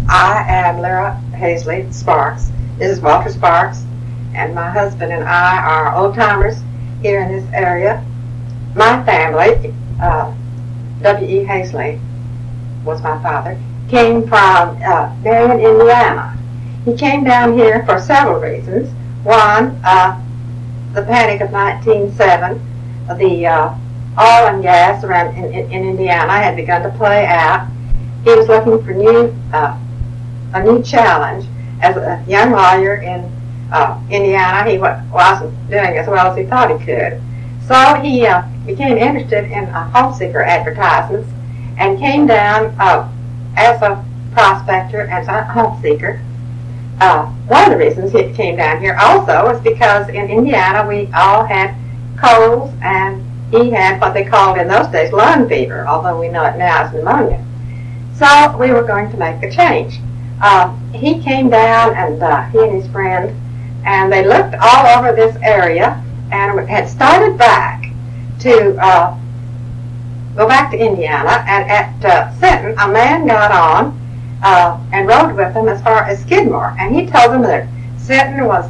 I am Lyra Hazley Sparks. This is Walter Sparks, and my husband and I are old-timers here in this area. My family, W.E. Hazley was my father, came from Marion, Indiana. He came down here for several reasons. One, the panic of 1907, the oil and gas around in Indiana had begun to play out. He was looking for a new challenge. As a young lawyer in Indiana, he wasn't doing as well as he thought he could. So he became interested in home seeker advertisements and came down as a prospector, as a home seeker. One of the reasons he came down here also was because in Indiana we all had colds, and he had what they called in those days lung fever, although we know it now as pneumonia. So we were going to make a change. He came down, and he and his friend, and they looked all over this area and had started back to go back to Indiana. And at Sinton, a man got on and rode with them as far as Skidmore, and he told them that Sinton was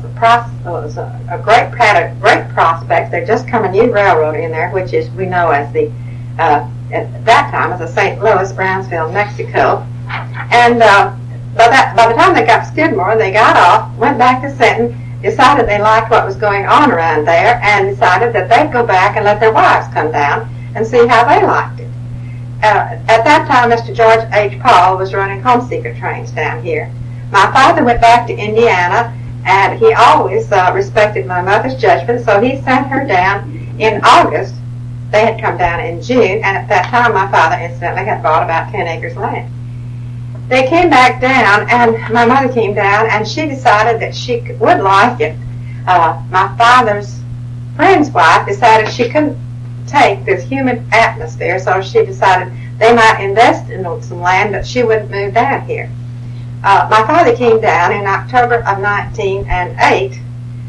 a great prospect. They'd just come a new railroad in there, which is we know as the at that time as the St. Louis, Brownsville, Mexico. And by the time they got to Skidmore, they got off, went back to Sinton, decided they liked what was going on around there, and decided that they'd go back and let their wives come down and see how they liked it. At that time, Mr. George H. Paul was running home seeker trains down here. My father went back to Indiana, and he always respected my mother's judgment, so he sent her down in August. They had come down in June, and at that time my father incidentally had bought about 10 acres of land. They came back down, and my mother came down, and she decided that she would like it. My father's friend's wife decided she couldn't take this humid atmosphere, so she decided they might invest in some land, but she wouldn't move down here. My father came down in October of 1908,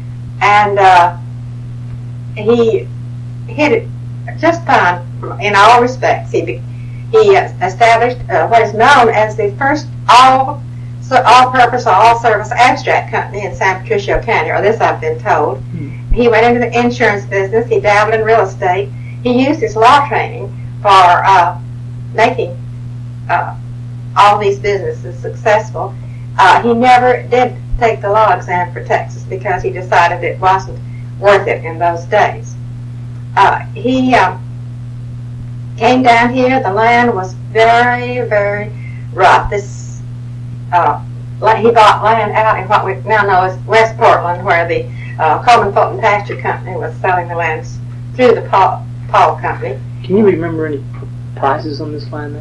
and he hit it just fine in all respects. He established what is known as the first all-purpose or all-service abstract company in San Patricio County, or this I've been told. He went into the insurance business. He dabbled in real estate. He used his law training for making all these businesses successful. He never did take the law exam for Texas because he decided it wasn't worth it in those days. He came down here. The land was very, very rough. He bought land out in what we now know as West Portland, where the Coleman Fulton Pasture Company was selling the lands through the Paul Company. Can you remember any prices on this land then?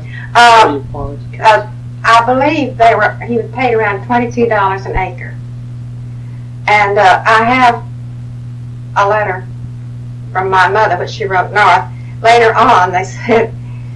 I believe he was paid around $22 an acre. And I have a letter from my mother, which she wrote north. Later on, they said,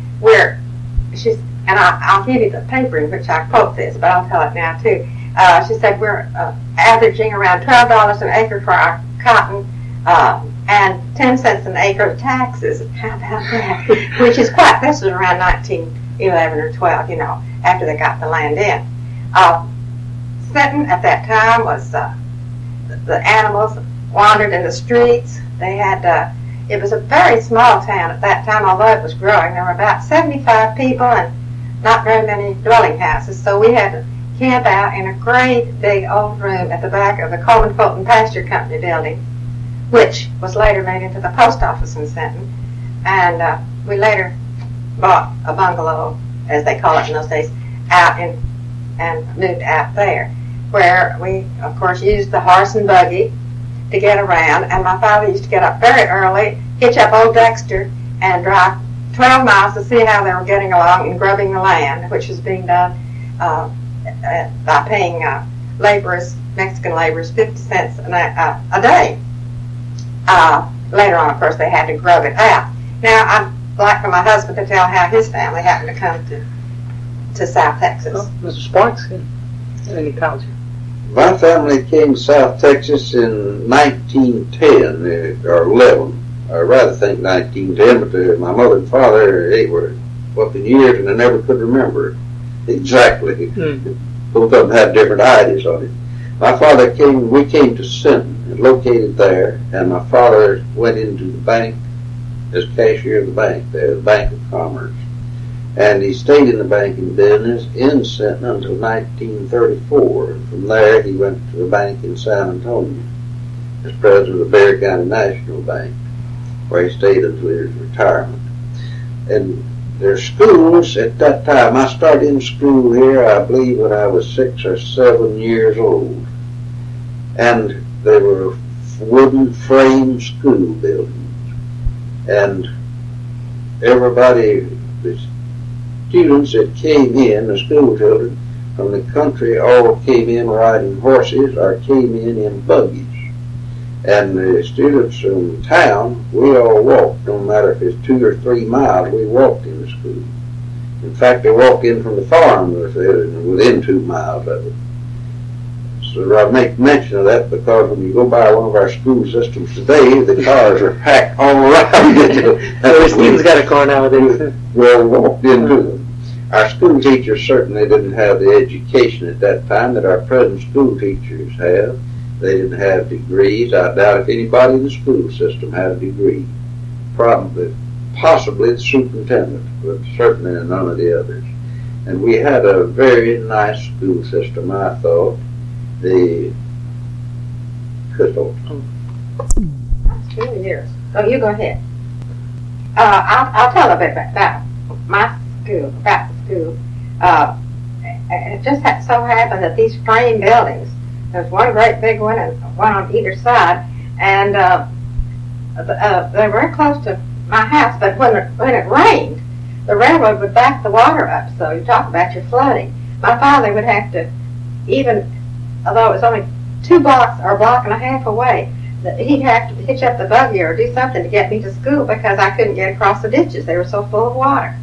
and I'll give you the paper in which I quote this, but I'll tell it now too. She said, we're averaging around $12 an acre for our cotton, and 10 cents an acre of taxes. How about that? This was around 1911 or 12, after they got the land in. Sinton at that time was, the animals wandered in the streets. They had, it was a very small town at that time, although it was growing. There were about 75 people and not very many dwelling houses, so we had to camp out in a great big old room at the back of the Coleman Fulton Pasture Company building, which was later made into the post office in Sinton. And we later bought a bungalow, as they call it in those days, and moved out there, where we, of course, used the horse and buggy to get around. And my father used to get up very early, hitch up old Dexter, and drive 12 miles to see how they were getting along in grubbing the land, which was being done by paying Mexican laborers 50 cents a day. Later on, of course, they had to grub it out. Now, I'd like for my husband to tell how his family happened to come to South Texas. Well, Mr. Sparks, any comments? My family came to South Texas in 1910 or 11. I rather think 1910, but my mother and father, they were up in years and I never could remember exactly. Both of them had different ideas on it. We came to Sinton and located there, and my father went into the bank as cashier of the bank there, the Bank of Commerce. And he stayed in the banking business in Sinton until 1934. And from there, he went to the bank in San Antonio as president of the Berry County National Bank, where he stayed until his retirement. And their schools at that time, I started in school here, I believe, when I was 6 or 7 years old. And they were wooden frame school buildings. And everybody, the students that came in, the school children from the country, all came in riding horses or came in buggies. And the students from town, we all walked, no matter if it's 2 or 3 miles, we walked into school. In fact, they walked in from the farm within 2 miles of it. So I make mention of that because when you go by one of our school systems today, the cars are packed all around it. So the students got a car nowadays. Well, walked into them. Our school teachers certainly didn't have the education at that time that our present school teachers have. They didn't have degrees. I doubt if anybody in the school system had a degree. Possibly the superintendent, but certainly none of the others. And we had a very nice school system, I thought. The Crystal. 2 years. Oh, you go ahead. I'll tell a bit about my school, about the school. It just so happened that these frame buildings, there's one great big one and one on either side, and they were very close to my house, but when it rained, the railroad would back the water up, so you talk about your flooding. My father would have to, even although it was only 2 blocks or a block and a half away, he'd have to hitch up the buggy or do something to get me to school because I couldn't get across the ditches. They were so full of water.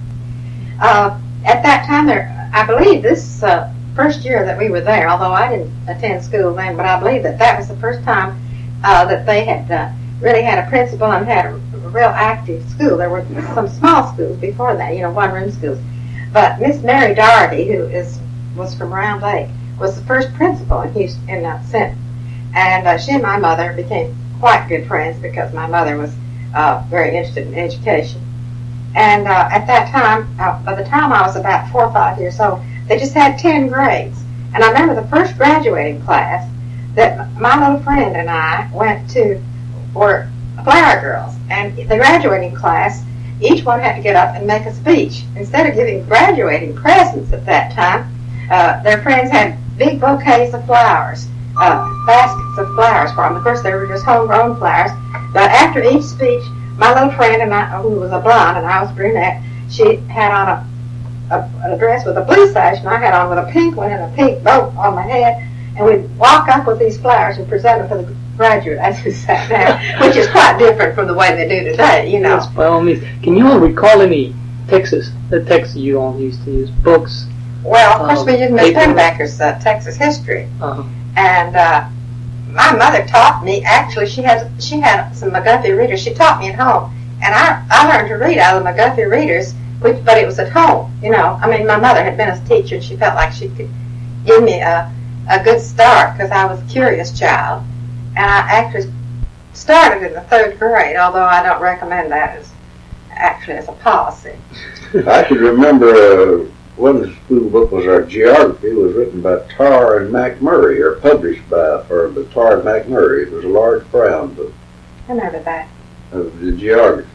At that time, I believe this first year that we were there, although I didn't attend school then, but I believe that was the first time that they had really had a principal and had a real active school. There were some small schools before that, one-room schools. But Miss Mary Doherty, who was from Round Lake, was the first principal in Sinton. And she and my mother became quite good friends because my mother was very interested in education. And at that time, by the time I was about 4 or 5 years old, they just had 10 grades. And I remember the first graduating class that my little friend and I went to were Flower Girls. And the graduating class, each one had to get up and make a speech. Instead of giving graduating presents at that time, their friends had big bouquets of flowers, baskets of flowers for them. Of course, they were just homegrown flowers. But after each speech, my little friend and I, who was a blonde and I was brunette, she had on a dress with a blue sash, and I had on with a pink one and a pink bow on my head. And we'd walk up with these flowers and present them to the graduate as we sat down, which is quite different from the way they do today, Yes, by all means. Can you all recall any texts you all used to use? Books? Well, of course, we used Miss Penbacker's Texas History. And my mother taught me, actually, she had some McGuffey readers. She taught me at home. And I learned to read out of the McGuffey readers, but it was at home, I mean, my mother had been a teacher, and she felt like she could give me a good start because I was a curious child. And I actually started in the 3rd grade, although I don't recommend that as a policy. I could remember one school book was our geography. It was written by Tar and McMurray, or published by Tar and McMurray. It was a large brown book. I remember that. Of the geography.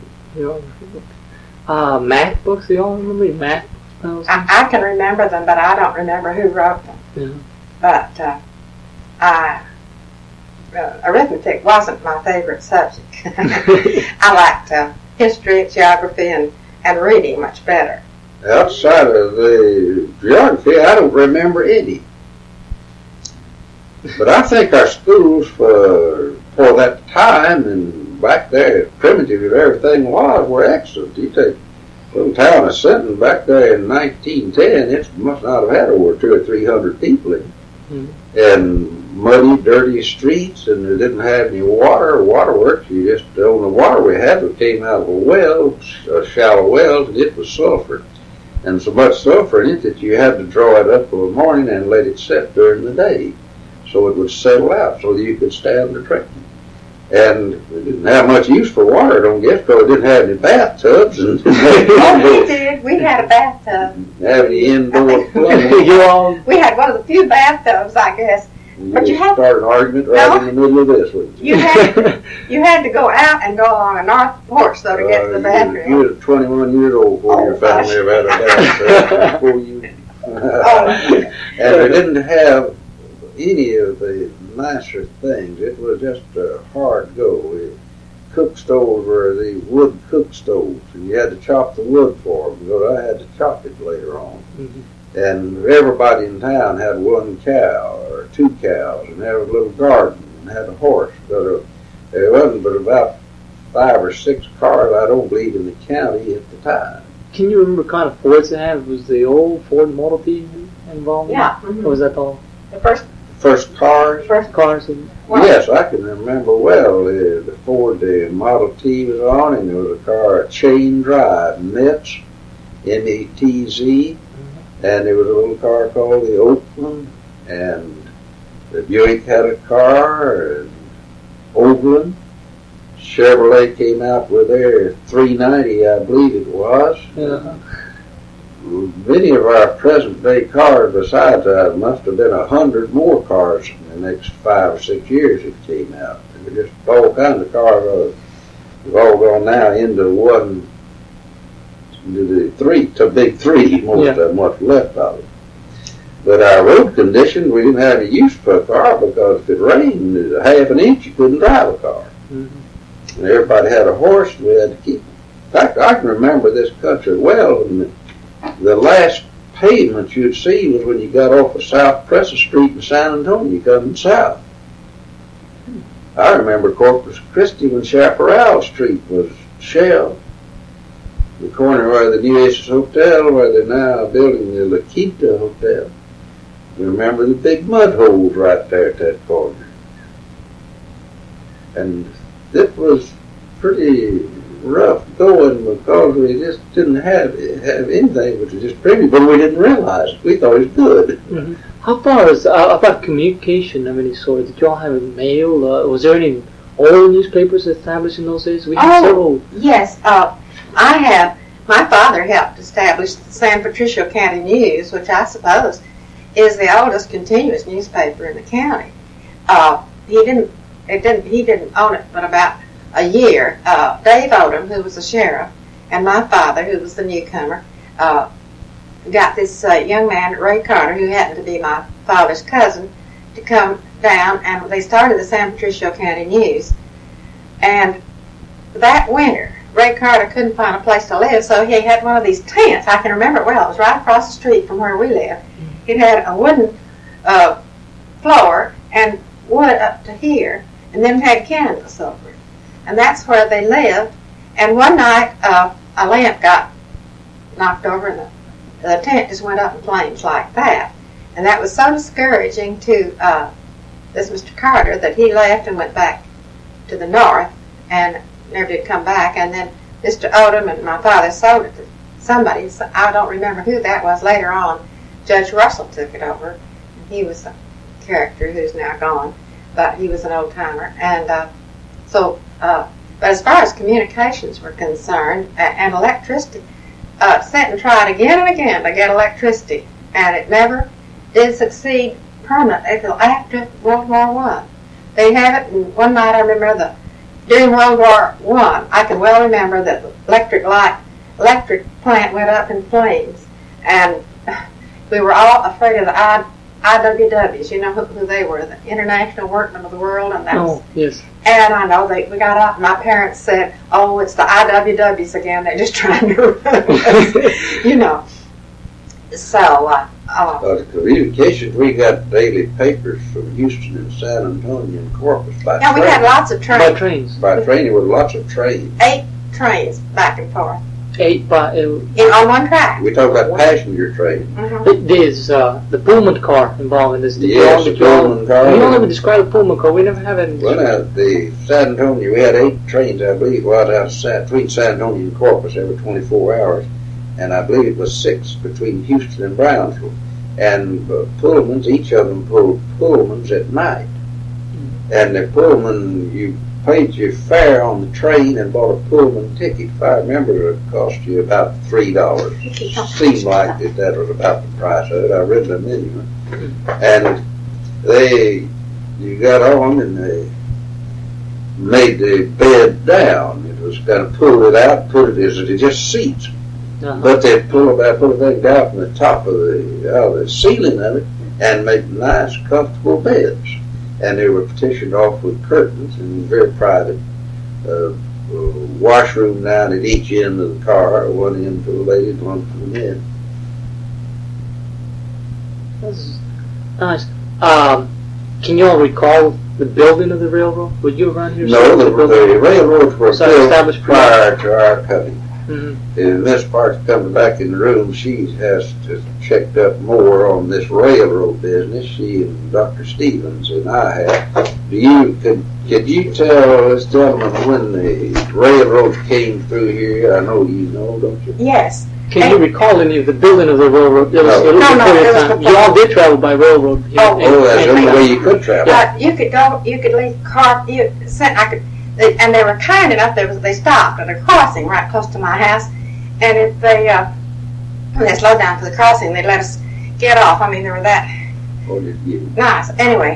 Math books, do you all remember math books? I can remember them, but I don't remember who wrote them. Yeah. But arithmetic wasn't my favorite subject. I liked history, geography, and reading much better. Outside of the geography, I don't remember any. But I think our schools for that time and back there, primitive as everything was, were excellent. You take a little town of Sinton back there in 1910, it must not have had over 200 or 300 people in it. And muddy, dirty streets, and they didn't have any water or waterworks. You just, the only water we had came out of a well, a shallow well, and it was sulfur. and so much sulfur in it that you had to draw it up for the morning and let it set during the day, so it would settle out so that you could stand the trekking. And we didn't have much use for water, don't guess, because we didn't have any bathtubs. And oh, we did. We had a bathtub. Have any indoor plumbing. We had one of the few bathtubs, I guess. But you had start an argument right in the middle of this, wouldn't you? You had to go out and go along a north porch though to get to the bathroom. You were 21 years old before your family ever had a bathtub. Before you. And they didn't have any of the nicer things. It was just a hard go. The cook stoves were the wood cook stoves, and you had to chop the wood for them, because I had to chop it later on. Mm-hmm. And everybody in town had one cow or 2 cows, and had a little garden, and had a horse. But there wasn't but about 5 or 6 cars, I don't believe, in the county at the time. Can you remember what kind of Fords they had? Was the old Ford Model T involved? Yeah. Mm-hmm. Or was that all? The first cars. Yes, I can remember well. The Ford Model T was on, and there was a car, a chain drive, Metz, METZ, and there was a little car called the Oakland, and the Buick had a car, and Overland. Chevrolet came out with their 390, I believe it was. Yeah. Many of our present-day cars, besides that, must have been 100 more cars in the next 5 or 6 years that came out. There were just all kinds of cars. We've all gone now into the big three, most of them, what's left of it. But our road conditions, we didn't have any use for a car, because if it rained a half an inch, you couldn't drive a car. Mm-hmm. And everybody had a horse, and we had to keep them. In fact, I can remember this country well, and the last pavement you'd see was when you got off of South Crescent Street in San Antonio, coming south. I remember Corpus Christi when Chaparral Street was shelled. The corner where the New Aces Hotel, where they're now building the La Quinta Hotel. You remember the big mud holes right there at that corner. And it was pretty rough going, because we just didn't have anything which was just pretty, but we didn't realize it. We thought it was good. Mm-hmm. How far is about communication of any sort? Did y'all have mail? Was there any oral newspapers established in those days? We had several. Yes, I have. My father helped establish the San Patricio County News, which I suppose is the oldest continuous newspaper in the county. He didn't own it but about a year. Dave Odom, who was the sheriff, and my father, who was the newcomer, got this young man, Ray Carter, who happened to be my father's cousin, to come down, and they started the San Patricio County News. And that winter, Ray Carter couldn't find a place to live, so he had one of these tents. I can remember it well. It was right across the street from where we lived. It had a wooden floor and wood up to here, and then had canvas over it. And that's where they lived. And one night, a lamp got knocked over, and the tent just went up in flames like that. And that was so discouraging to this Mr. Carter that he left and went back to the north and never did come back. And then Mr. Odom and my father sold it to somebody. I don't remember who that was. Later on, Judge Russell took it over. And he was a character who's now gone, but he was an old-timer. And but as far as communications were concerned, and electricity, sat and tried again and again to get electricity, and it never did succeed permanently until after World War I. They have it, and one night I remember during World War I, I can well remember that the electric plant went up in flames, and we were all afraid of the IWWs. You know who they were, the International Workmen of the World, and yes. And I know we got up, and my parents said, "Oh, it's the IWWs again. They're just trying to ruin us," you know. So, the communications, we got daily papers from Houston and San Antonio and Corpus by train. We had lots of trains. By trains. By train, there were lots of trains. 8 trains back and forth. 8 on one track. We talk about passenger trains. Mm-hmm. There's the Pullman car involved in this. Yes, the Pullman car. We don't ever describe a Pullman car. We never have it. Well, at the San Antonio, we had 8 trains, I believe, between San Antonio and Corpus every 24 hours. and I believe it was 6 between Houston and Brownsville. And Pullmans, each of them pulled Pullmans at night. And the Pullman, you paid your fare on the train and bought a Pullman ticket. If I remember, it cost you about $3. Seemed like that was about the price of it. I read the menu. And you got on and they made the bed down. It was going to pull it out, put it as just seats. But they'd pull the thing down from the top of the ceiling of it and make nice, comfortable beds. And they were partitioned off with curtains and very private. Washroom down at each end of the car, one end for the ladies, one for the men. That's nice. Can you all recall the building of the railroad? Were you around here? No, the railroads were built prior to our coming. Mm-hmm. And Miss Parks coming back in the room, she has to checked up more on this railroad business. She and Dr. Stevens and I have. Could you tell this gentleman when the railroads came through here? I know you know, don't you? Yes. Can you recall any of the building of the railroad? It was No, you all did travel by railroad. Oh, that's the only way you could travel. You could go. You could leave car. And they were kind enough. They stopped at a crossing right close to my house, and if they slowed down for the crossing, they let us get off. I mean, they were that nice. Anyway,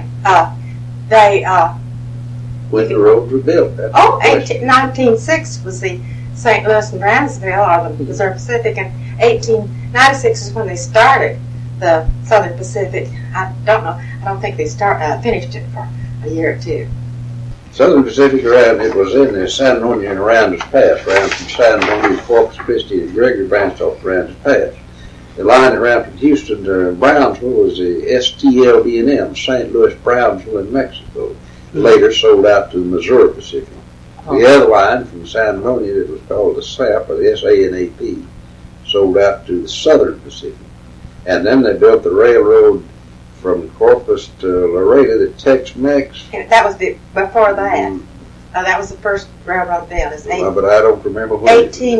when the roads were built. 1906 was the St. Louis and Brownsville, or the Missouri Pacific, and 1896 is when they started the Southern Pacific. I don't know. I don't think they finished it for a year or two. Southern Pacific around, it was in the San Antonio and Arounders Pass, around from San Antonio to Corpus Christi to Gregory branched off Arounders Pass. The line around from Houston to Brownsville was the STLB&M, St. Louis, Brownsville, and Mexico. Later sold out to the Missouri Pacific. The other line from San Antonio, that was called the SAP, or the SANAP, sold out to the Southern Pacific. And then they built the railroad from Corpus to Laredo, the Tex-Mex. And that was before that. That was the first railroad built. But I don't remember when.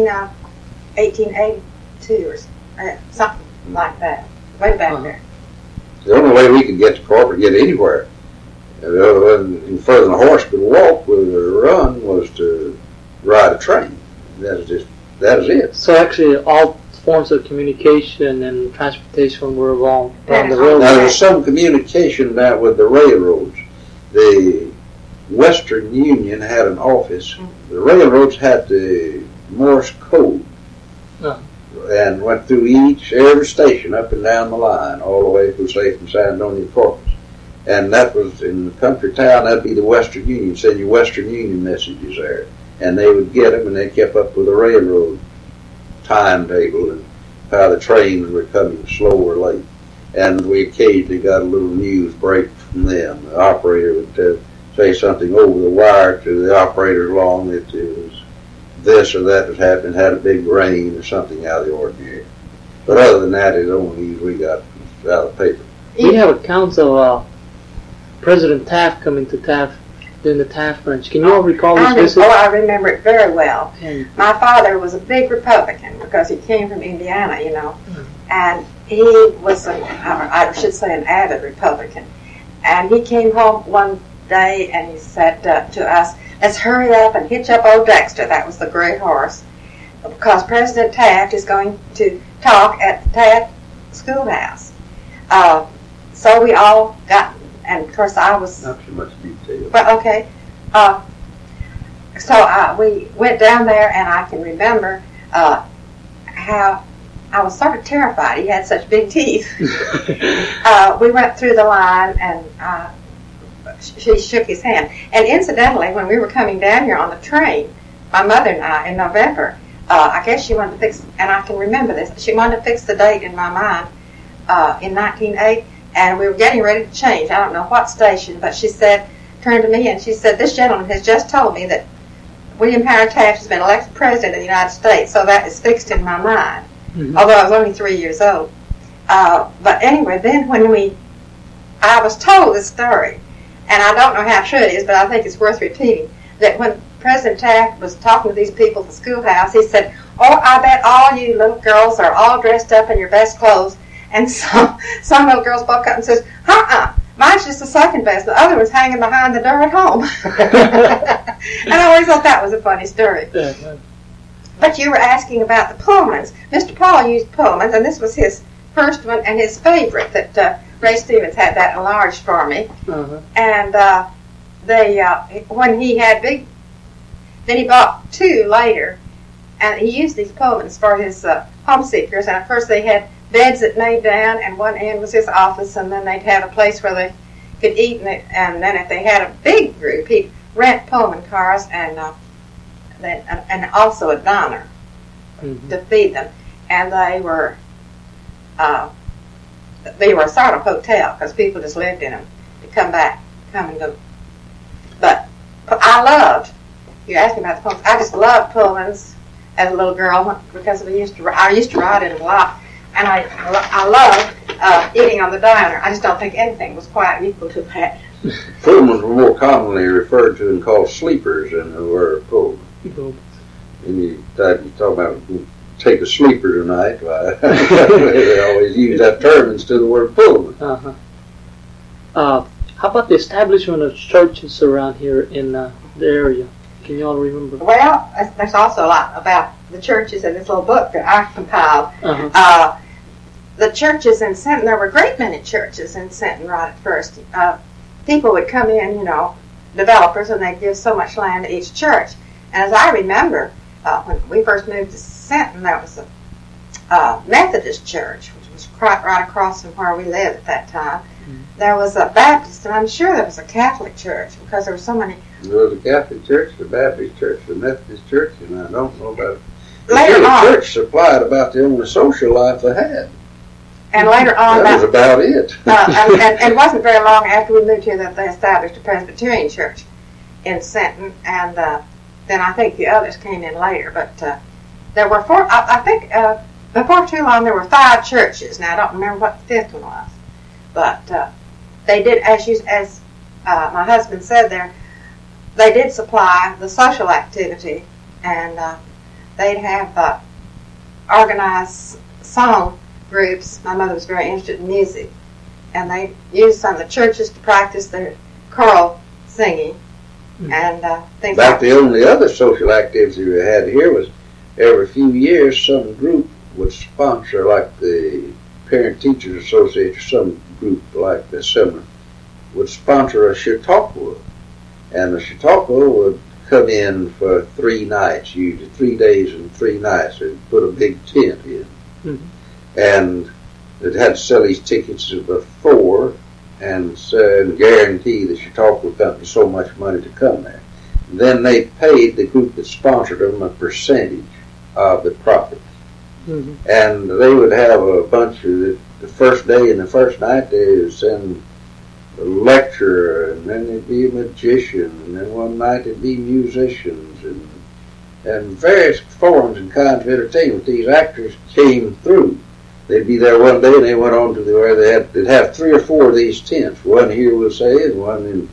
1882 or something like that. Way back there. The only way we could get to Corpus, get anywhere, further than a horse could walk with a run, was to ride a train. That is it. So actually, all forms of communication and transportation were along the railroad. Now, there was some communication now with the railroads. The Western Union had an office. The railroads had the Morse code and went through every station up and down the line, all the way from San Antonio to Corpus. And that was in the country town. That'd be the Western Union. Send your Western Union messages there, and they would get them, and they kept up with the railroad timetable and how the trains were coming slow or late. And we occasionally got a little news break from them. The operator would say something over the wire to the operator along that it was this or that was happening, had a big rain or something out of the ordinary. But other than that, it's the only news we got out of the paper. We have accounts of President Taft coming to Taft during the Taft branch. Can you all recall this visit? Oh, I remember it very well. My father was a big Republican because he came from Indiana, you know, and he was, I should say, an avid Republican. And he came home one day and he said to us, "Let's hurry up and hitch up old Dexter." That was the gray horse, because President Taft is going to talk at the Taft Schoolhouse. So we all got. And of course, I was not too much detail. Well, okay. So we went down there, and I can remember how I was sort of terrified. He had such big teeth. We went through the line, and she shook his hand. And incidentally, when we were coming down here on the train, my mother and I, in November, I guess she wanted to fix, and I can remember this. She wanted to fix the date in my mind in 1908. And we were getting ready to change. I don't know what station, but she said, turned to me and she said, "This gentleman has just told me that William Howard Taft has been elected president of the United States." So that is fixed in my mind, although I was only 3 years old. But anyway, then when I was told this story, and I don't know how true it is, but I think it's worth repeating, that when President Taft was talking to these people at the schoolhouse, he said, Oh, I bet all you little girls are all dressed up in your best clothes. And some little girls spoke up and says, mine's just the second best. The other one's hanging behind the door at home. And I always thought that was a funny story. But you were asking about the Pullmans. Mr. Paul used Pullmans, and this was his first one and his favorite that Ray Stevens had that enlarged for me. And when he had then he bought two later, and he used these Pullmans for his home seekers. And at first they had beds that made down, and one end was his office, and then they'd have a place where they could eat. And then if they had a big group, he'd rent Pullman cars and also a diner to feed them. And they were a sort of hotel because people just lived in them to come and go. But I loved. You asked me about the Pullmans. I just loved Pullmans as a little girl because I used to ride in them a lot, and I loved eating on the diner. I just don't think anything was quite equal to that. Pullmans were more commonly referred to and called sleepers than they were Pullmans. And you talk about take a sleeper tonight. They always use that term instead of the word Pullman. How about the establishment of churches around here in the area? Can you all remember? Well, there's also a lot about the churches in this little book that I compiled. The churches in Sinton, there were a great many churches in Sinton right at first. People would come in, developers, and they'd give so much land to each church. And as I remember, when we first moved to Sinton, there was a Methodist church, which was right across from where we lived at that time. There was a Baptist, and I'm sure there was a Catholic church because there were so many. There was a Catholic church, the Baptist church, the Methodist church, and I don't know about it. Later on, the church supplied about the only social life they had. And later on, that was about it. and it wasn't very long after we moved here that they established a Presbyterian church in Sinton, and then I think the others came in later. But there were four. I think before too long there were 5 churches. Now I don't remember what the 5th one was, but they did, as my husband said there, they did supply the social activity, and they'd have organized song groups. My mother was very interested in music, and they used some of the churches to practice their choral singing and things like that. The only other social activity we had here was every few years some group would sponsor, like the Parent Teachers Association, some group like this similar, would sponsor a Chautauqua. And the Chautauqua would come in for 3 nights, usually 3 days and 3 nights. They'd put a big tent in. And they'd had to sell these tickets before and guarantee the Chautauqua company so much money to come there. And then they paid the group that sponsored them a percentage of the profit. And they would have a bunch of, the first day and the first night, they would send a lecturer, and then there'd be a magician, and then one night there'd be musicians, and various forms and kinds of entertainment. These actors came through. They'd be there one day, and they went on to where they'd have 3 or 4 of these tents. One here, we'll say, and one in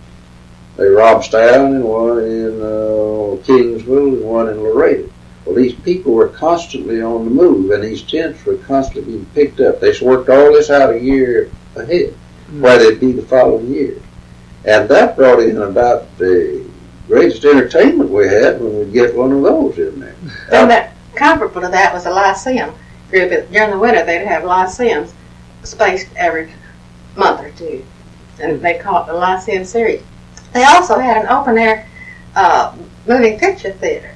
Robstown, and one in Kingsville, and one in Laredo. Well, these people were constantly on the move, and these tents were constantly being picked up. They worked all this out a year ahead, where they'd be the following year. And that brought in about the greatest entertainment we had when we'd get one of those in there. And that comparable to that was a Lyceum group. During the winter, they'd have Lyceums spaced every month or 2, and they called it the Lyceum series. They also had an open-air moving picture theater.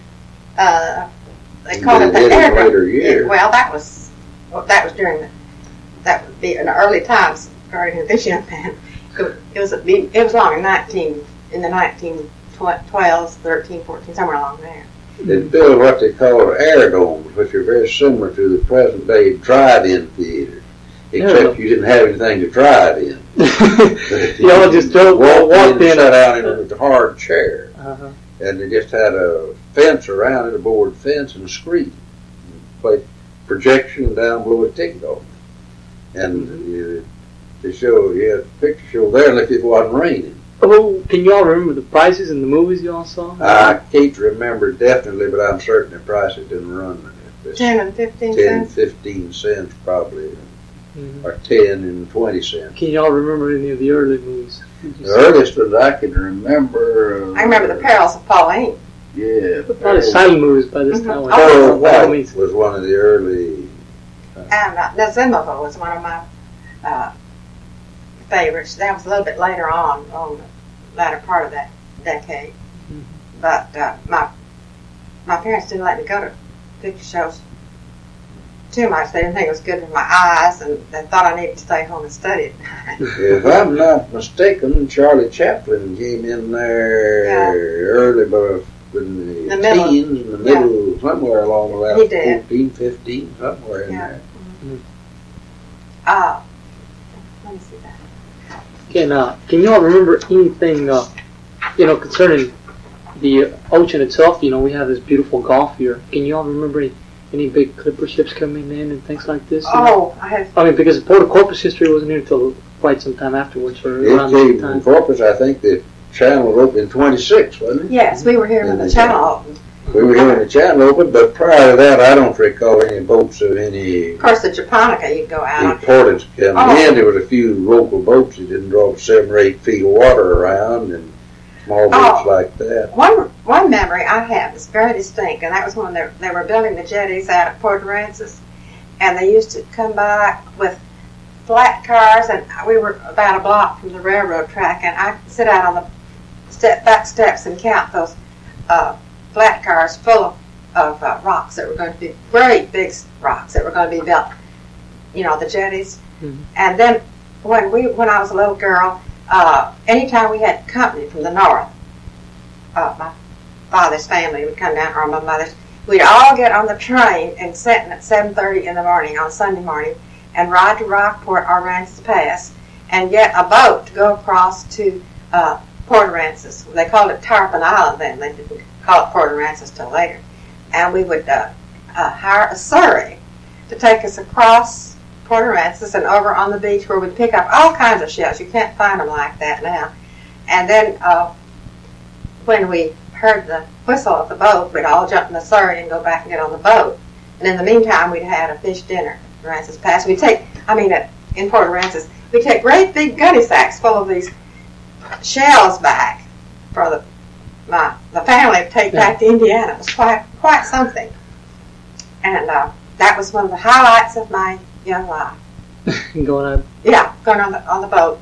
They called it the Air. Well, that was during that would be in the early times according to this young man. It was long in the 1912s, 13, 14, somewhere along there. They built what they call air domes, which are very similar to the present day drive-in theaters, except you didn't have anything to drive in. You all just walked in, sat down in a hard chair, and they just had a fence around it, a board fence, and a screen. Play projection down below a ticket office, and they show you had a picture show there, like it wasn't raining. Oh, can you all remember the prices in the movies you all saw? I can't remember definitely, but I'm certain the prices didn't run office. 10 and 15 10 cents. 15 cents probably, Mhm. or 10 and 20 cents. Can y'all remember any of the early movies? The earliest that I can remember. I remember The Perils of Pauline. Yeah. Probably silent movies by this time. Mhm. Pearl By all White means. was one of the early. And Nazimova was one of my favorites. That was a little bit later on the latter part of that decade. Mhm. But my parents didn't let me go to picture shows too much. They didn't think it was good for my eyes, and they thought I needed to stay home and study. If I'm not mistaken, Charlie Chaplin came in there early, but in the middle. teens, in the middle, somewhere along around He did. 14, 15, somewhere in Yeah. there. Let me see that. Can y'all remember anything, concerning the ocean itself? You know, we have this beautiful Gulf here. Can y'all remember any big clipper ships coming in and things like this? Oh, I have. I mean, because Port of Corpus history wasn't here until quite some time afterwards, or It around the came same from time. Corpus, I think the channel was open in 26, wasn't it? Yes, we were here when the channel opened. We were here when the channel opened, but prior to that, I don't recall any boats of any Of course, the Japonica you'd go out on. importance coming Oh. in. There was a few local boats that didn't draw 7 or 8 feet of water around, and small boats like that. One memory I have is very distinct, and that was when they were building the jetties out at Port Aransas, and they used to come by with flat cars, and we were about a block from the railroad track, and I'd sit out on the back steps and count those flat cars full of rocks that were going to be great big rocks that were going to be built, the jetties. Mhm. And then when I was a little girl, anytime we had company from the north, my father's family would come down, or my mother's, we'd all get on the train and Senton at 7:30 in the morning on Sunday morning and ride to Rockport or Aransas Pass and get a boat to go across to Port Aransas. They called it Tarpon Island then. They didn't call it Port Aransas till later. And we would hire a surrey to take us across Port Aransas and over on the beach where we'd pick up all kinds of shells. You can't find them like that now. And then when we heard the whistle of the boat, we'd all jump in the surrey and go back and get on the boat. And in the meantime, we'd had a fish dinner at Aransas Pass. In Port Aransas, we'd take great big gunny sacks full of these shells back for the family to take back to Indiana. It was quite something. And that was one of the highlights of my young life. Going on. Yeah, going on the boat.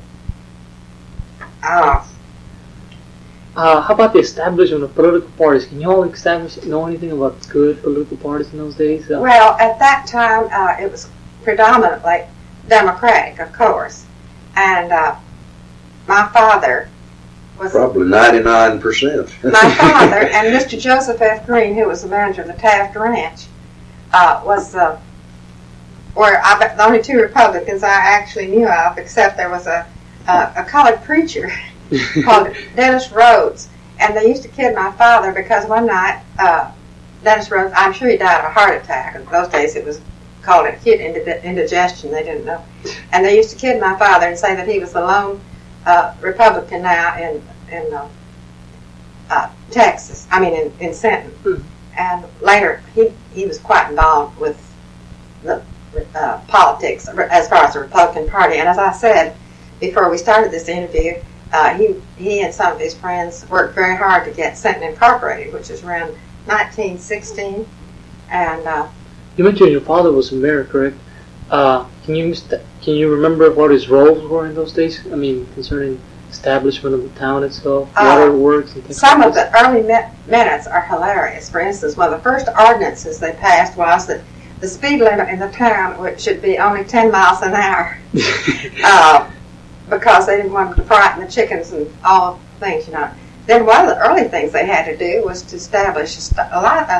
How about the establishment of political parties? Can you all know anything about good political parties in those days? Well, at that time, it was predominantly Democratic, of course. And my father was... Probably 99%. My father and Mr. Joseph F. Green, who was the manager of the Taft Ranch, were the only two Republicans I actually knew of, except there was a colored preacher called Dennis Rhodes. And they used to kid my father because one night, Dennis Rhodes, I'm sure he died of a heart attack. In those days it was called acute indigestion, they didn't know. And they used to kid my father and say that he was the lone Republican now in Texas, in Senton. Hmm. And later he was quite involved with the politics as far as the Republican Party. And as I said before we started this interview, he and some of his friends worked very hard to get Senton Incorporated, which was around 1916. And you mentioned your father was a mayor, correct? Can you remember what his roles were in those days? I mean, concerning establishment of the town itself, waterworks, and things some like of this? the early minutes are hilarious. For instance, one of the first ordinances they passed was that the speed limit in the town should be only 10 miles an hour. Because they didn't want to frighten the chickens and all things, Then one of the early things they had to do was to establish a stock.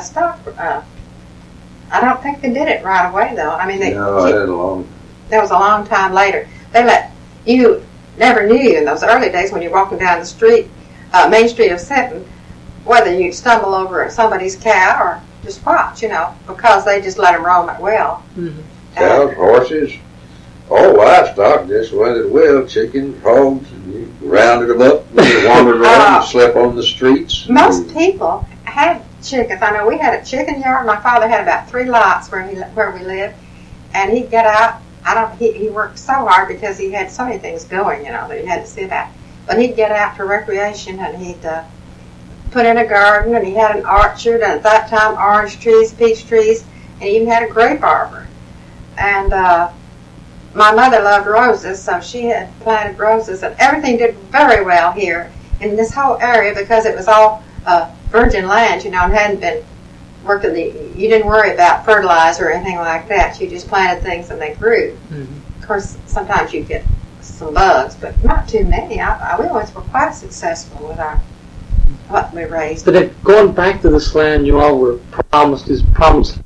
I don't think they did it right away, though. I mean, that was a long time later. You never knew in those early days when you're walking down the street, Main Street of Senton, whether you'd stumble over somebody's cow or just watch, because they just let them roam at will. Mm-hmm. Cows, horses, all livestock just went at will. Chickens, hogs, and you rounded them up, and you wandered around and slept on the streets. Most people had chickens. I know we had a chicken yard. My father had about 3 lots where we lived, and he'd get out. He worked so hard because he had so many things going, that he had to see about. But he'd get out for recreation, and he'd put in a garden, and he had an orchard, and at that time orange trees, peach trees, and he even had a grape arbor. And my mother loved roses, so she had planted roses, and everything did very well here in this whole area because it was all virgin land, and hadn't been working. You didn't worry about fertilizer or anything like that. You just planted things and they grew. Mm-hmm. Of course, sometimes you get some bugs, but not too many. We always were quite successful with what we raised. But then going back to this land, you all were promised this promise.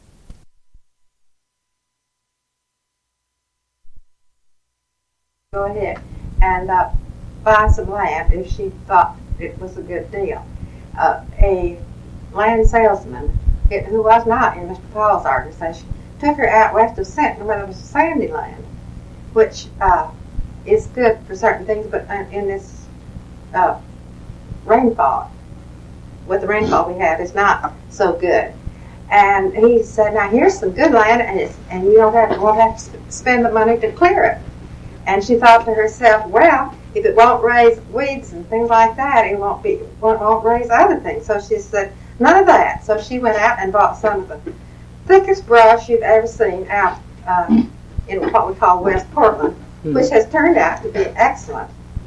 Go ahead and buy some land if she thought it was a good deal. A land salesman, who was not in Mr. Paul's organization, took her out west of Senton where there was sandy land, which is good for certain things, but in this rainfall, with the rainfall we have, it's not so good. And he said, now here's some good land, and you won't have to spend the money to clear it. And she thought to herself, well, if it won't raise weeds and things like that, it won't raise other things. So she said, none of that. So she went out and bought some of the thickest brush you've ever seen out in what we call West Portland, which has turned out to be excellent.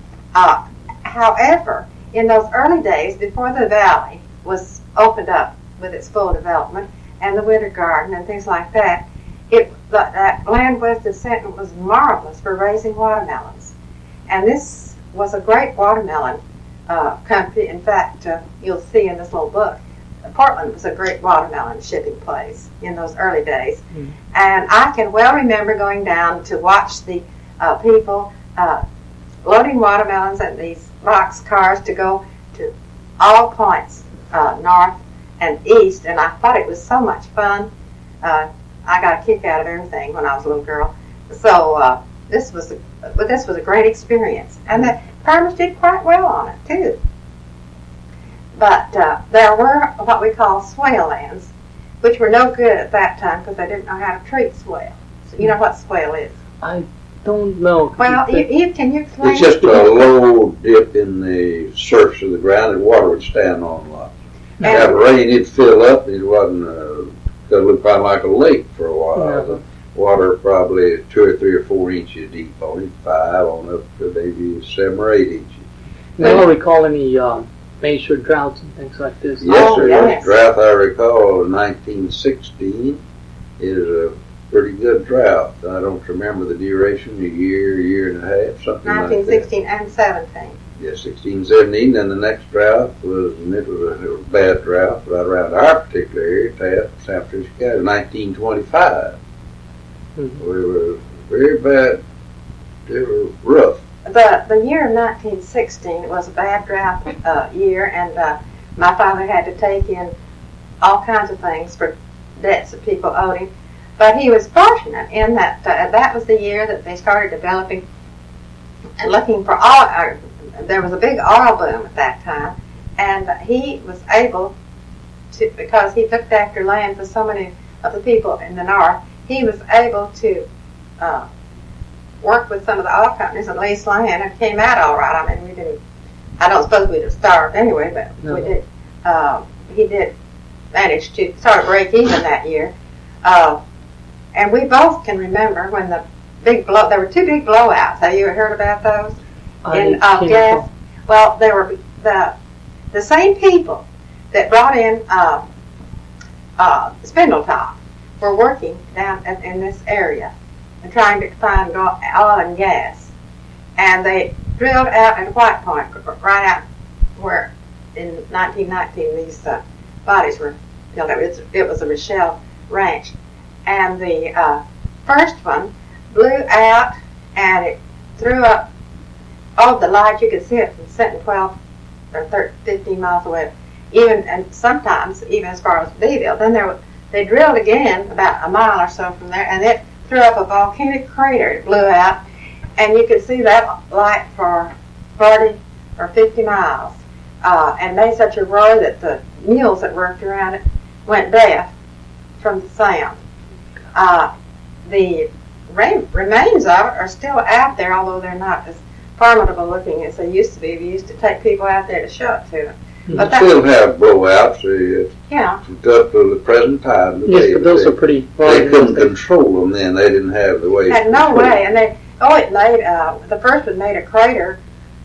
However, in those early days, before the valley was opened up with its full development and the winter garden and things like that, that land west of Senton was marvelous for raising watermelons. And this was a great watermelon country. In fact, you'll see in this little book, Portland was a great watermelon shipping place in those early days. Mm. And I can well remember going down to watch the people loading watermelons in these box cars to go to all points north and east, and I thought it was so much fun. I got a kick out of everything when I was a little girl. So this was a great experience, and the farmers did quite well on it too. But there were what we call swale lands, which were no good at that time because they didn't know how to treat swale. So you know what swale is? I don't know. Well, can you explain? It's just a low dip in the surface of the ground, and water would stand on a lot. Have rain, it'd fill up, and it wasn't. It looked kind of like a lake for a while. Yeah. The water probably 2 or 3 or 4 inches deep on it, 5 on up to maybe 7 or 8 inches. Now, do you recall any major droughts and things like this? Yes, sir. Yes. The drought I recall in 1916 is a pretty good drought. I don't remember the duration, a year and a half, something like that. 1916 and 17. Yeah, 16, 17. Then the next drought was a bad drought right around our particular area, San Francisco County, 1925. Mm-hmm. We were very bad. It was rough. The year of 1916 was a bad drought year, and my father had to take in all kinds of things for debts that people owed him. But he was fortunate in that that was the year that they started developing and looking for oil. There was a big oil boom at that time, and he was able to, because he looked after land for so many of the people in the north, he was able to work with some of the oil companies and lease land, and came out all right. I mean, I don't suppose we'd have starved anyway, but no. We did. He did manage to sort of break even that year. And we both can remember when there were 2 big blowouts. Have you ever heard about those? In gas. Well, they were the same people that brought in Spindletop were working down in this area and trying to find oil and gas. And they drilled out at White Point, right out where in 1919 these bodies were built up. It was a Michelle Ranch. And the first one blew out, and it threw up all the light. You could see it from Senton 12 or 15 miles away, and sometimes even as far as Beeville. Then they drilled again about a mile or so from there, and it threw up a volcanic crater. It blew out, and you could see that light for 40 or 50 miles. and made such a roar that the mules that worked around it went deaf from the sound. The remains of it are still out there, although they're not as formidable looking as they used to be. We used to take people out there to show it to them. But that, still have blowouts yeah. up to the present time. Yes, but those are pretty. They couldn't control them then. They didn't have the way. Had no way, and it made the first one made a crater.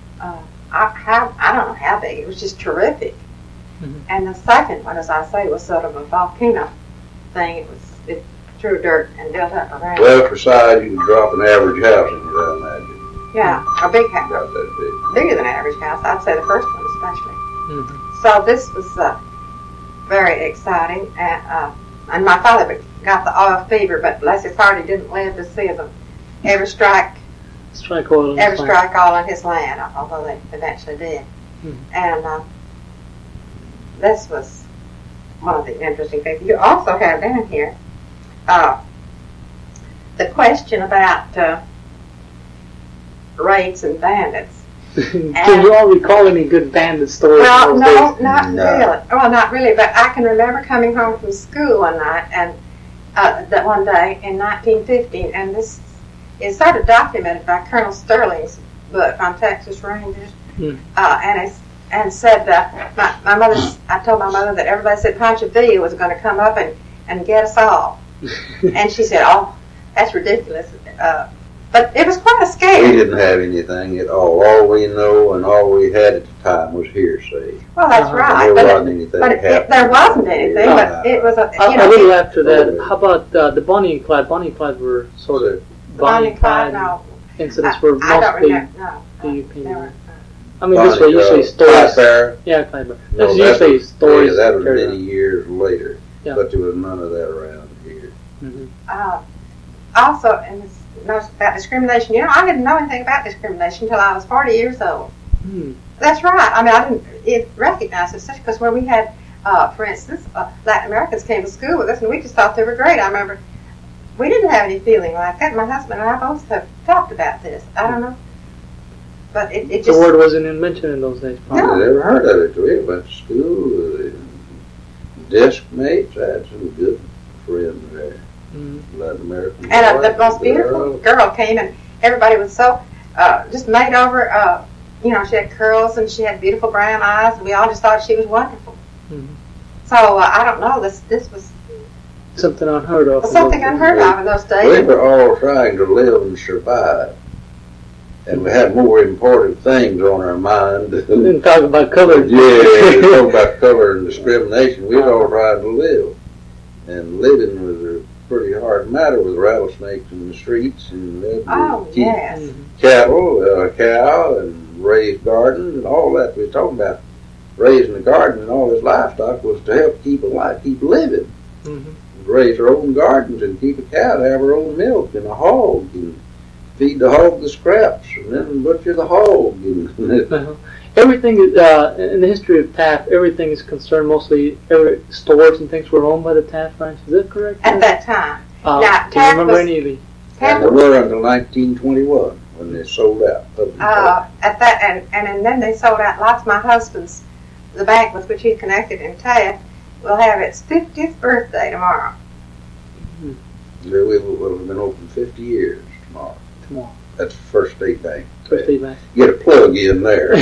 I don't know how big. It was just terrific. Mm-hmm. And the second one, as I say, was sort of a volcano thing. It threw dirt and built up around. Well, for size, you can drop an average house in it, I imagine. Yeah, a big house. Not that Bigger than an average house. I'd say the first one especially. Mm-hmm. So this was very exciting. And my father got the oil fever, but bless his heart, he didn't live to see them ever strike oil on his land, although they eventually did. Mm-hmm. And this was one of the interesting things. You also have down here the question about raids and bandits. Can you all recall any good bandit stories? Well, no, days? not really. Well, not really, but I can remember coming home from school one night, and that one day in 1915, and this is sort of documented by Colonel Sterling's book on Texas Rangers, and said my mother. I told my mother that everybody said Pancho Villa was going to come up and get us all, and she said, "Oh, that's ridiculous." But it was quite a scare. We didn't have anything at all. All we know and all we had at the time was hearsay. Well, that's right. There But wasn't anything there wasn't anything, but it was a little after that. How about the Bonnie and Clyde? Bonnie and Clyde were sort of Bonnie and Clyde. No, incidents were I don't mostly remember. No, the opinion. were, I mean, this was usually stories. Clyde Yeah, Clyde. No, This was usually stories. Yeah, that was carried many on. years later. Yeah. But there was none of that around here. Mm-hmm. Also, and this knows about discrimination. I didn't know anything about discrimination until I was 40 years old. Mm. That's right. I mean, I didn't recognize it such because when we had, for instance, Latin Americans came to school with us, and we just thought they were great. I remember we didn't have any feeling like that. My husband and I both have talked about this. I don't know, but it just The word wasn't even mentioned in those days. I never heard of it. We went to school, desk mates. I had some good friends there. Mm-hmm. Latin American. And the most beautiful girl came, and everybody was so just made over. She had curls and she had beautiful brown eyes, and we all just thought she was wonderful. Mm-hmm. So I don't know. This was something unheard of. something unheard of in those days. We were all trying to live and survive, and we had more important things on our mind. We didn't talk about color. Yeah, talk about color and discrimination. We were all trying to live, and living was a pretty hard matter with rattlesnakes in the streets, and keep yes. cattle, a cow, and raised gardens, and all that. We were talking about raising a garden, and all this livestock was to help keep alive, keep living. Mm-hmm. Raise our own gardens and keep a cow to have her own milk, and a hog, and feed the hog the scraps, and then butcher the hog. And Everything in the history of Taft, everything is concerned mostly. Stores and things were owned by the Taft Ranch. Is that correct? At that time. Now, can you Taft remember was- any of the? And they were until 1921 when they sold out. At that, and then they sold out lots. My husband's, the bank with which he's connected in Taft, will have its 50th birthday tomorrow. We will have been open 50 years tomorrow. That's the First State Bank. First State Bank. Get a plug in there.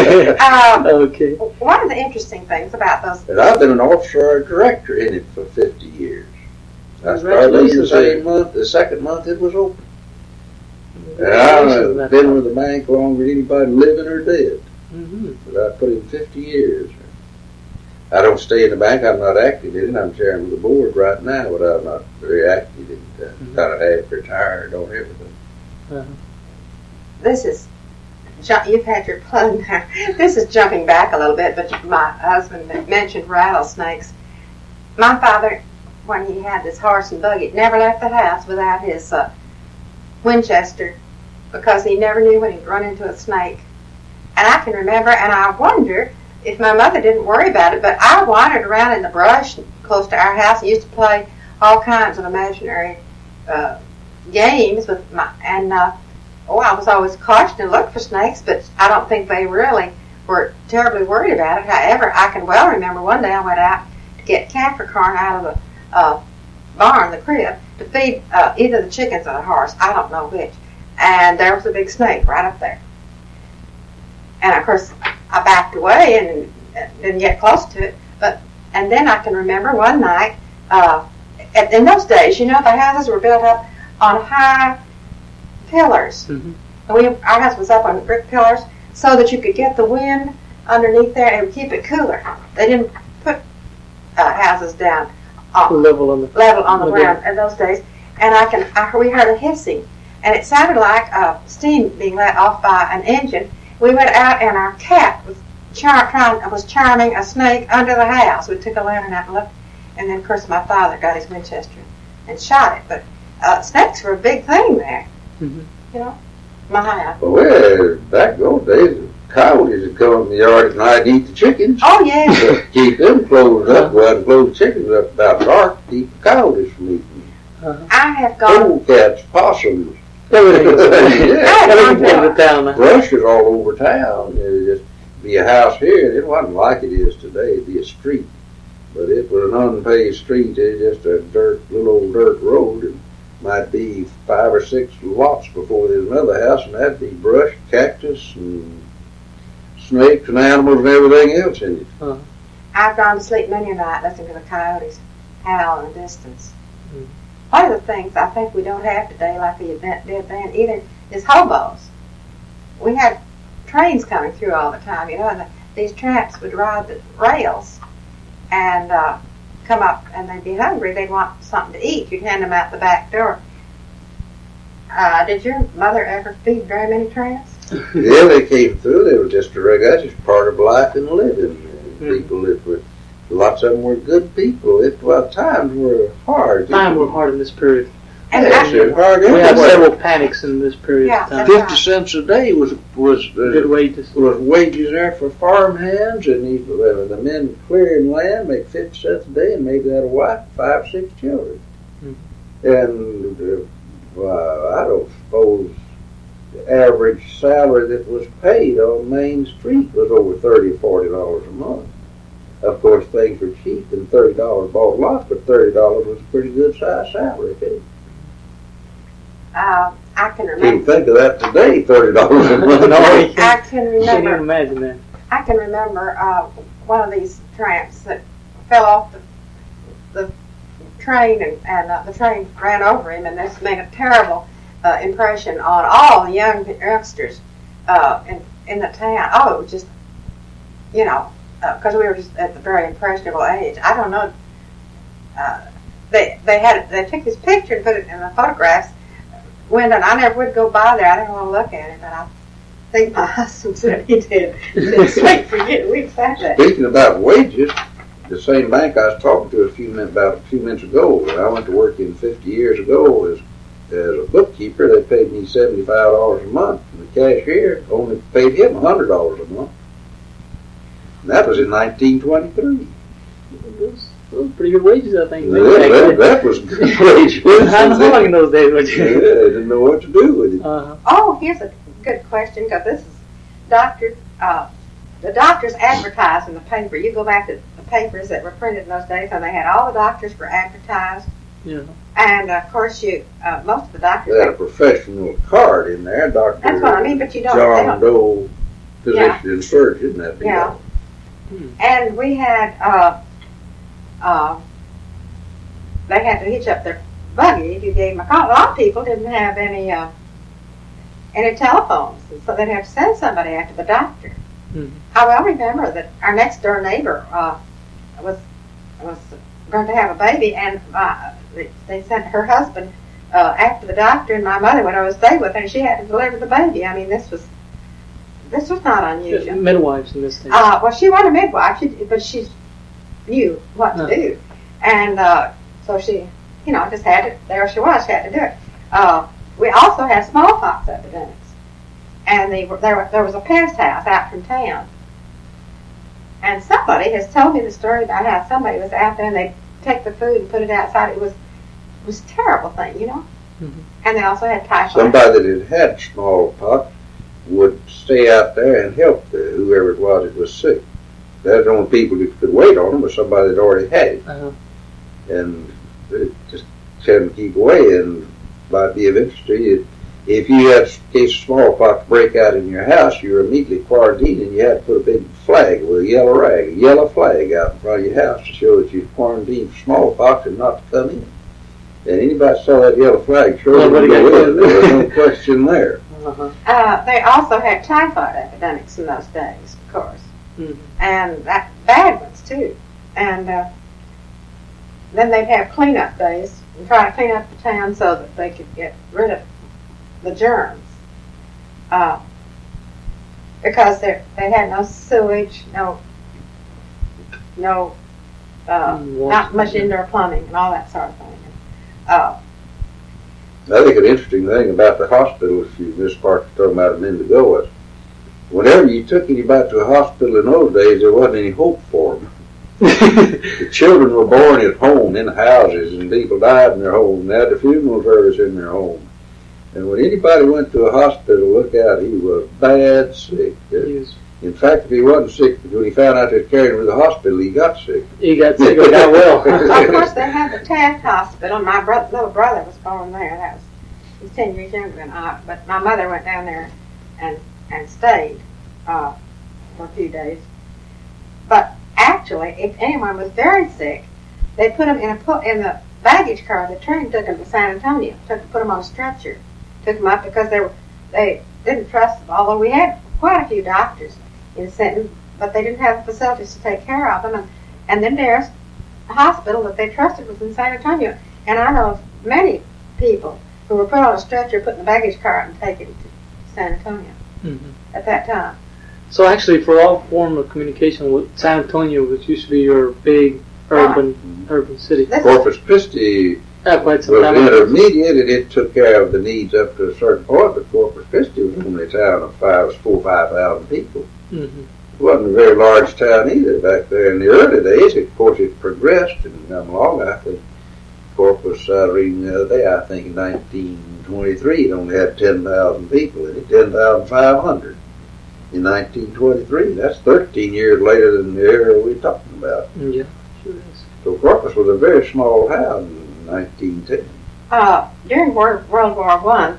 Okay. One of the interesting things about those... And I've been an officer director in it for 50 years. I started the same month, the second month it was open. And I've been with the bank longer than anybody living or dead. Mm-hmm. But I put in 50 years. I don't stay in the bank. I'm not active in it. I'm chairman of the board right now, but I'm not very active in it. Kind of half retired on everything. This is... You've had your plug now. This is jumping back a little bit, but my husband mentioned rattlesnakes. My father, when he had this horse and buggy, never left the house without his Winchester, because he never knew when he'd run into a snake. And I can remember, and I wonder if my mother didn't worry about it, but I wandered around in the brush close to our house and used to play all kinds of imaginary games with I was always cautious to look for snakes, but I don't think they really were terribly worried about it. However, I can well remember one day I went out to get camphor corn out of the barn, the crib, to feed either the chickens or the horse. I don't know which. And there was a big snake right up there. And of course, I backed away and didn't get close to it. And then I can remember one night, in those days, the houses were built up on high pillars. Mm-hmm. Our house was up on brick pillars so that you could get the wind underneath there and keep it cooler. They didn't put houses down level on the ground in those days. And we heard a hissing, and it sounded like steam being let off by an engine. We went out, and our cat was charming a snake under the house. We took a lantern out and looked, and then of course my father got his Winchester and shot it. But snakes were a big thing there. Mm-hmm. Well, back in those days, coyotes would come in the yard at night and eat the chickens. Oh, yeah. Keep them closed up. Go out and close the chickens up about dark to keep the coyotes from eating them. I have gone. Polecats, possums. Everything was town. Brush is all over town. There'd just be a house here. It wasn't like it is today. It'd be a street. But it was an unpaved street. It was just a little old dirt road. It might be 5 or 6 lots before there's another house, and that'd be brush, cactus, and snakes and animals and everything else in it. I've gone to sleep many a night listening to the coyotes howl in the distance. Mm. One of the things I think we don't have today, like we did then either, is hobos. We had trains coming through all the time, and these tramps would ride the rails and come up, and they'd be hungry. They'd want something to eat. You'd hand them out the back door. Did your mother ever feed very many tramps? Yeah, they came through. They were just that's just part of life and living. People that were, lots of them were good people. Times were hard. Times were hard in this period. And hard we had several panics in this period. Yeah, of time. 50 cents a day was good wages. Was wages there for farm hands, and the men clearing land make 50 cents a day and make that a wife, 5 or 6 children. And I don't suppose the average salary that was paid on Main Street was over $30 or $40 a month. Of course, things were cheap, and $30 bought lots, but $30 was a pretty good sized salary too. I can remember. Can't think of that today, $30 a month. No, I can can't even remember. imagine that. I can remember one of these tramps that fell off the train, and the train ran over him, and this made a terrible impression on all the youngsters in the town. Oh, it was just, because we were just at the very impressionable age. I don't know. They took this picture and put it in the photographs window, and I never would go by there. I didn't want to look at it, but I think my husband said he did. Sweet for you. We've had that. Speaking about wages, the same bank I was talking to a few minutes ago, when I went to work in 50 years ago as a bookkeeper, they paid me $75 a month, and the cashier only paid him $100 a month. And that was in 1923. Those were pretty good wages, I think. That was good wages. How long in those days? Yeah, they didn't know what to do with it. Oh, here's a good question, because this is the doctors advertised in the paper. You go back to the papers that were printed in those days, and they had all the doctors were advertised. Yeah. And of course, most of the doctors. They had a professional card in there, Dr. That's what I mean, but you don't. John Doe, physician and surgeon. That'd be yeah. all. And we had, they had to hitch up their buggy if you gave them a call. A lot of people didn't have any telephones, so they'd have to send somebody after the doctor. Mm-hmm. I well remember that our next door neighbor was going to have a baby, and they sent her husband after the doctor, and my mother went over to stay with her, and she had to deliver the baby. I mean, this was not unusual. Midwives in this thing. Well, she wasn't a midwife, but she knew what to do, and so she, just had to. There she was. She had to do it. We also had smallpox epidemics, and there was a pest house out from town, and somebody has told me the story about how somebody was out there and they take the food and put it outside. It was a terrible thing, Mm-hmm. And they also had typhoid. Somebody that had smallpox would stay out there and help whoever it was that was sick. That's the only people that could wait on them was somebody that already had it. Uh-huh. And just tell them to keep away. And might be of interest to you, if you had a case of smallpox break out in your house, you were immediately quarantined, and you had to put a big flag with a yellow rag, a yellow flag out in front of your house to show that you're quarantined for smallpox and not to come in. And anybody saw that yellow flag, sure would go in. There was no question there. Uh-huh. They also had typhoid epidemics in those days, of course, and bad ones too. And then they'd have cleanup days and try to clean up the town so that they could get rid of the germs. Because they had no sewage, not much indoor plumbing and all that sort of thing. I think an interesting thing about the hospital, if you Miss Parker talking about a minute ago, was whenever you took anybody to a hospital in those days, there wasn't any hope for them. The children were born at home in houses, and people died in their home. They had the funeral service in their home. And when anybody went to a hospital, look out, he was bad sick. Yes. In fact, if he wasn't sick, when he found out they carried him to the hospital, he got sick. He got sick or got well. Of course, they had the Taft Hospital. My little brother was born there. He's 10 years younger than I. But my mother went down there and stayed for a few days. But actually, if anyone was very sick, they put him in the baggage car. The train took him to San Antonio. Put him on a stretcher. Took him up because they didn't trust them. Although we had quite a few doctors in Sinton, but they didn't have the facilities to take care of them. And then there's a hospital that they trusted was in San Antonio. And I know of many people who were put on a stretcher, put in the baggage car, and taken to San Antonio at that time. So actually, for all form of communication, San Antonio was used to be your big urban city. Corpus Christi quite some was time intermediate, and it took care of the needs up to a certain point, but Corpus Christi was only a town of 4,000 or 5,000 people. Mm-hmm. It wasn't a very large town either back there in the early days. Of course, it progressed and come along. I think Corpus, reading the other day, I think in 1923, it only had 10,000 people in it, 10,500 in 1923. That's 13 years later than the area we're talking about. Yeah, sure is. So Corpus was a very small town in 1910. During World War I,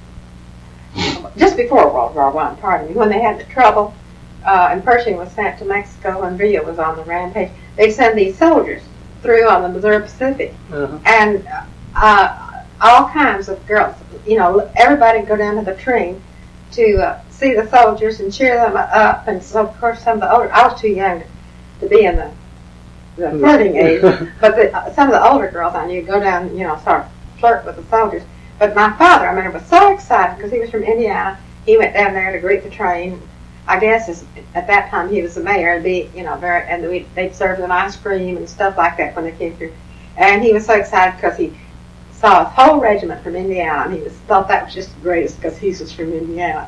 just before World War I, pardon me, when they had the trouble and Pershing was sent to Mexico and Villa was on the rampage, they'd send these soldiers through on the Missouri Pacific. And all kinds of girls, everybody would go down to the train to see the soldiers and cheer them up. And so, of course, some of the older, I was too young to be in the flirting age, but some of the older girls I knew go down, sort of flirt with the soldiers. But my father, I remember, was so excited because he was from Indiana. He went down there to greet the train. I guess at that time he was the mayor. And they'd serve them ice cream and stuff like that when they came through. And he was so excited because he saw his whole regiment from Indiana, and he thought that was just the greatest because he was from Indiana.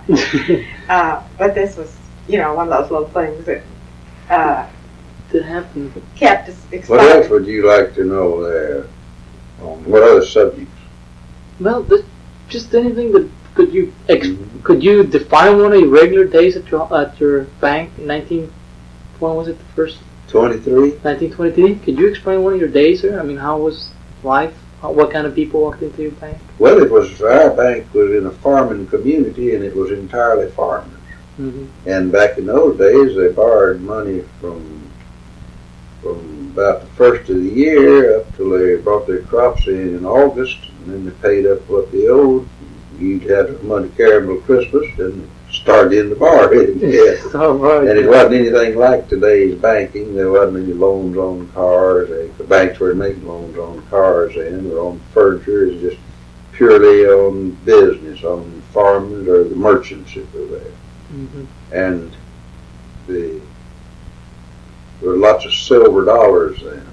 But this was, one of those little things that happened. Kept us excited. What else would you like to know there? What other subjects? Well, just anything that could you define one of your regular days at your bank in when was it the first? 1923. Could you explain one of your days there? I mean, how was life? What kind of people walked into your bank? Well, our bank was in a farming community, and it was entirely farmers. Mm-hmm. And back in those days, they borrowed money from about the first of the year up till they brought their crops in August, and then they paid up what they owed. You'd have the money to carry them till Christmas, and start in the bar. And it wasn't anything like today's banking. There wasn't any loans on cars. The banks were making loans on cars and or on furniture. It was just purely on business, on farmers or the merchants that were there. Mm-hmm. And there were lots of silver dollars then.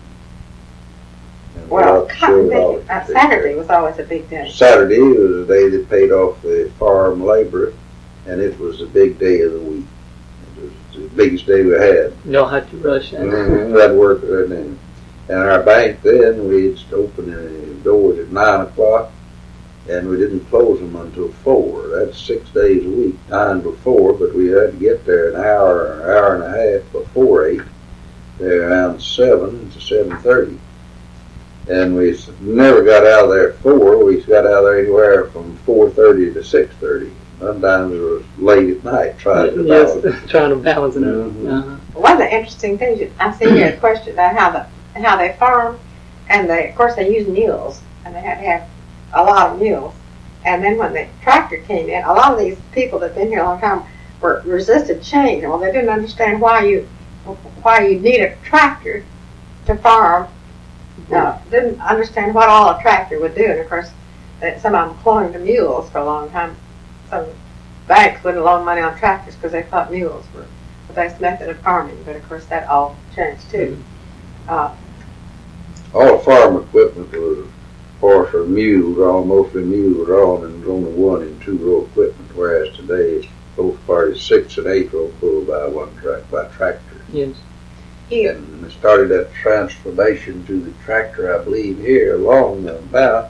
Well, Saturday was always a big day. Saturday was the day that paid off the farm labor, and it was the big day of the week. It was the biggest day we had. You don't have to rush in. That worked right then. And our bank then, we'd open the doors at 9 o'clock, and we didn't close them until 4. That's 6 days a week, 9 to 4, but we had to get there an hour and a half before 8, there around 7 to 7:30. And we never got out of there at 4. We got out of there anywhere from 4:30 to 6:30. Sometimes it was late at night trying to balance. Yes, trying to balance it out. Mhm. One of the interesting things I see here, a question about how they farm, and of course they use mules, and they had to have a lot of mules. And then when the tractor came in, a lot of these people that've been here a long time were resisted change. Well, they didn't understand why you need a tractor to farm. Didn't understand what all a tractor would do. And of course, some of them clung to mules for a long time. Some banks wouldn't loan money on tractors because they thought mules were the best method of farming. But of course, that all changed too. All the farm equipment was horse or mule drawn, mostly mule drawn, and only 1 and 2 row equipment. Whereas today, both parties 6 and 8 row pulled by tractor. Yes. Yeah. And it started that transformation to the tractor, I believe, here along about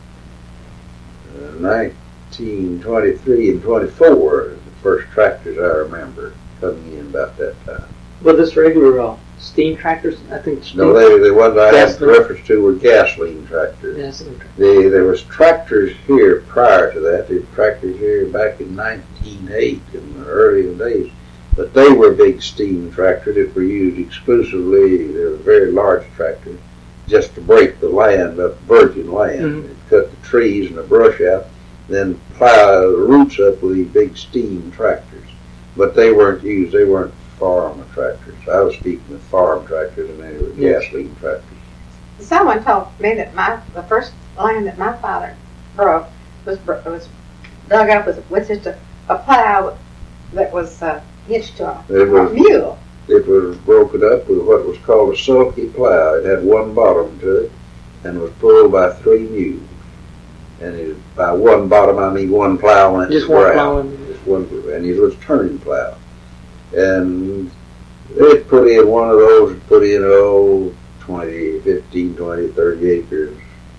1923 and 24. The first tractors I remember coming in about that time. Well, this regular steam tractors, I think. No, the ones I had reference to were gasoline tractors. Gasoline tractors. There was tractors here prior to that. There were tractors here back in 1908 in the early days. But they were big steam tractors that were used exclusively. They were very large tractors just to break the land up, virgin land, and cut the trees and the brush out, then plow the roots up with these big steam tractors. But they weren't used. They weren't farm tractors. I was speaking of farm tractors, and they were gasoline tractors. Someone told me that the first land that my father broke was dug up with just a plow that was hitched to a mule. It was broken up with what was called a sulky plow. It had 1 bottom to it and was pulled by 3 mules. And by 1 bottom, I mean 1 plow went just to one ground. plow. Just one, and it was turning plow. And they put in one of those, put in 15, 20, 30 acres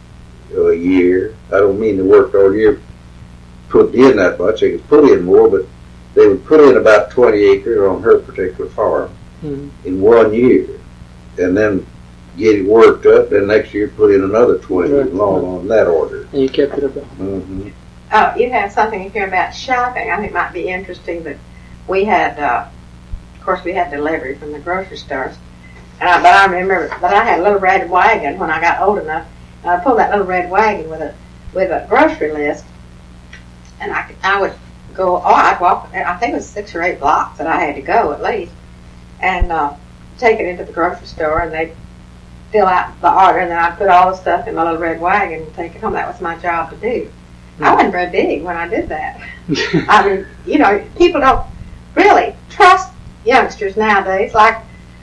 a year. I don't mean they worked all year, put in that much. They could put in more, but they would put in about 20 acres on her particular farm in 1 year, and then get it worked up, and next year put in another 20 along on that order. And you kept it up. Mm-hmm. You have something here about shopping. I think it might be interesting that we had, of course, we had delivery from the grocery stores. But I remember that I had a little red wagon when I got old enough. And I pulled that little red wagon with a grocery list, and I would go. I'd walk. I think it was 6 or 8 blocks that I had to go at least, and take it into the grocery store, and they'd fill out the order, and then I'd put all the stuff in my little red wagon and take it home. That was my job to do. I wasn't very big when I did that. I mean, people don't really trust youngsters nowadays. Like,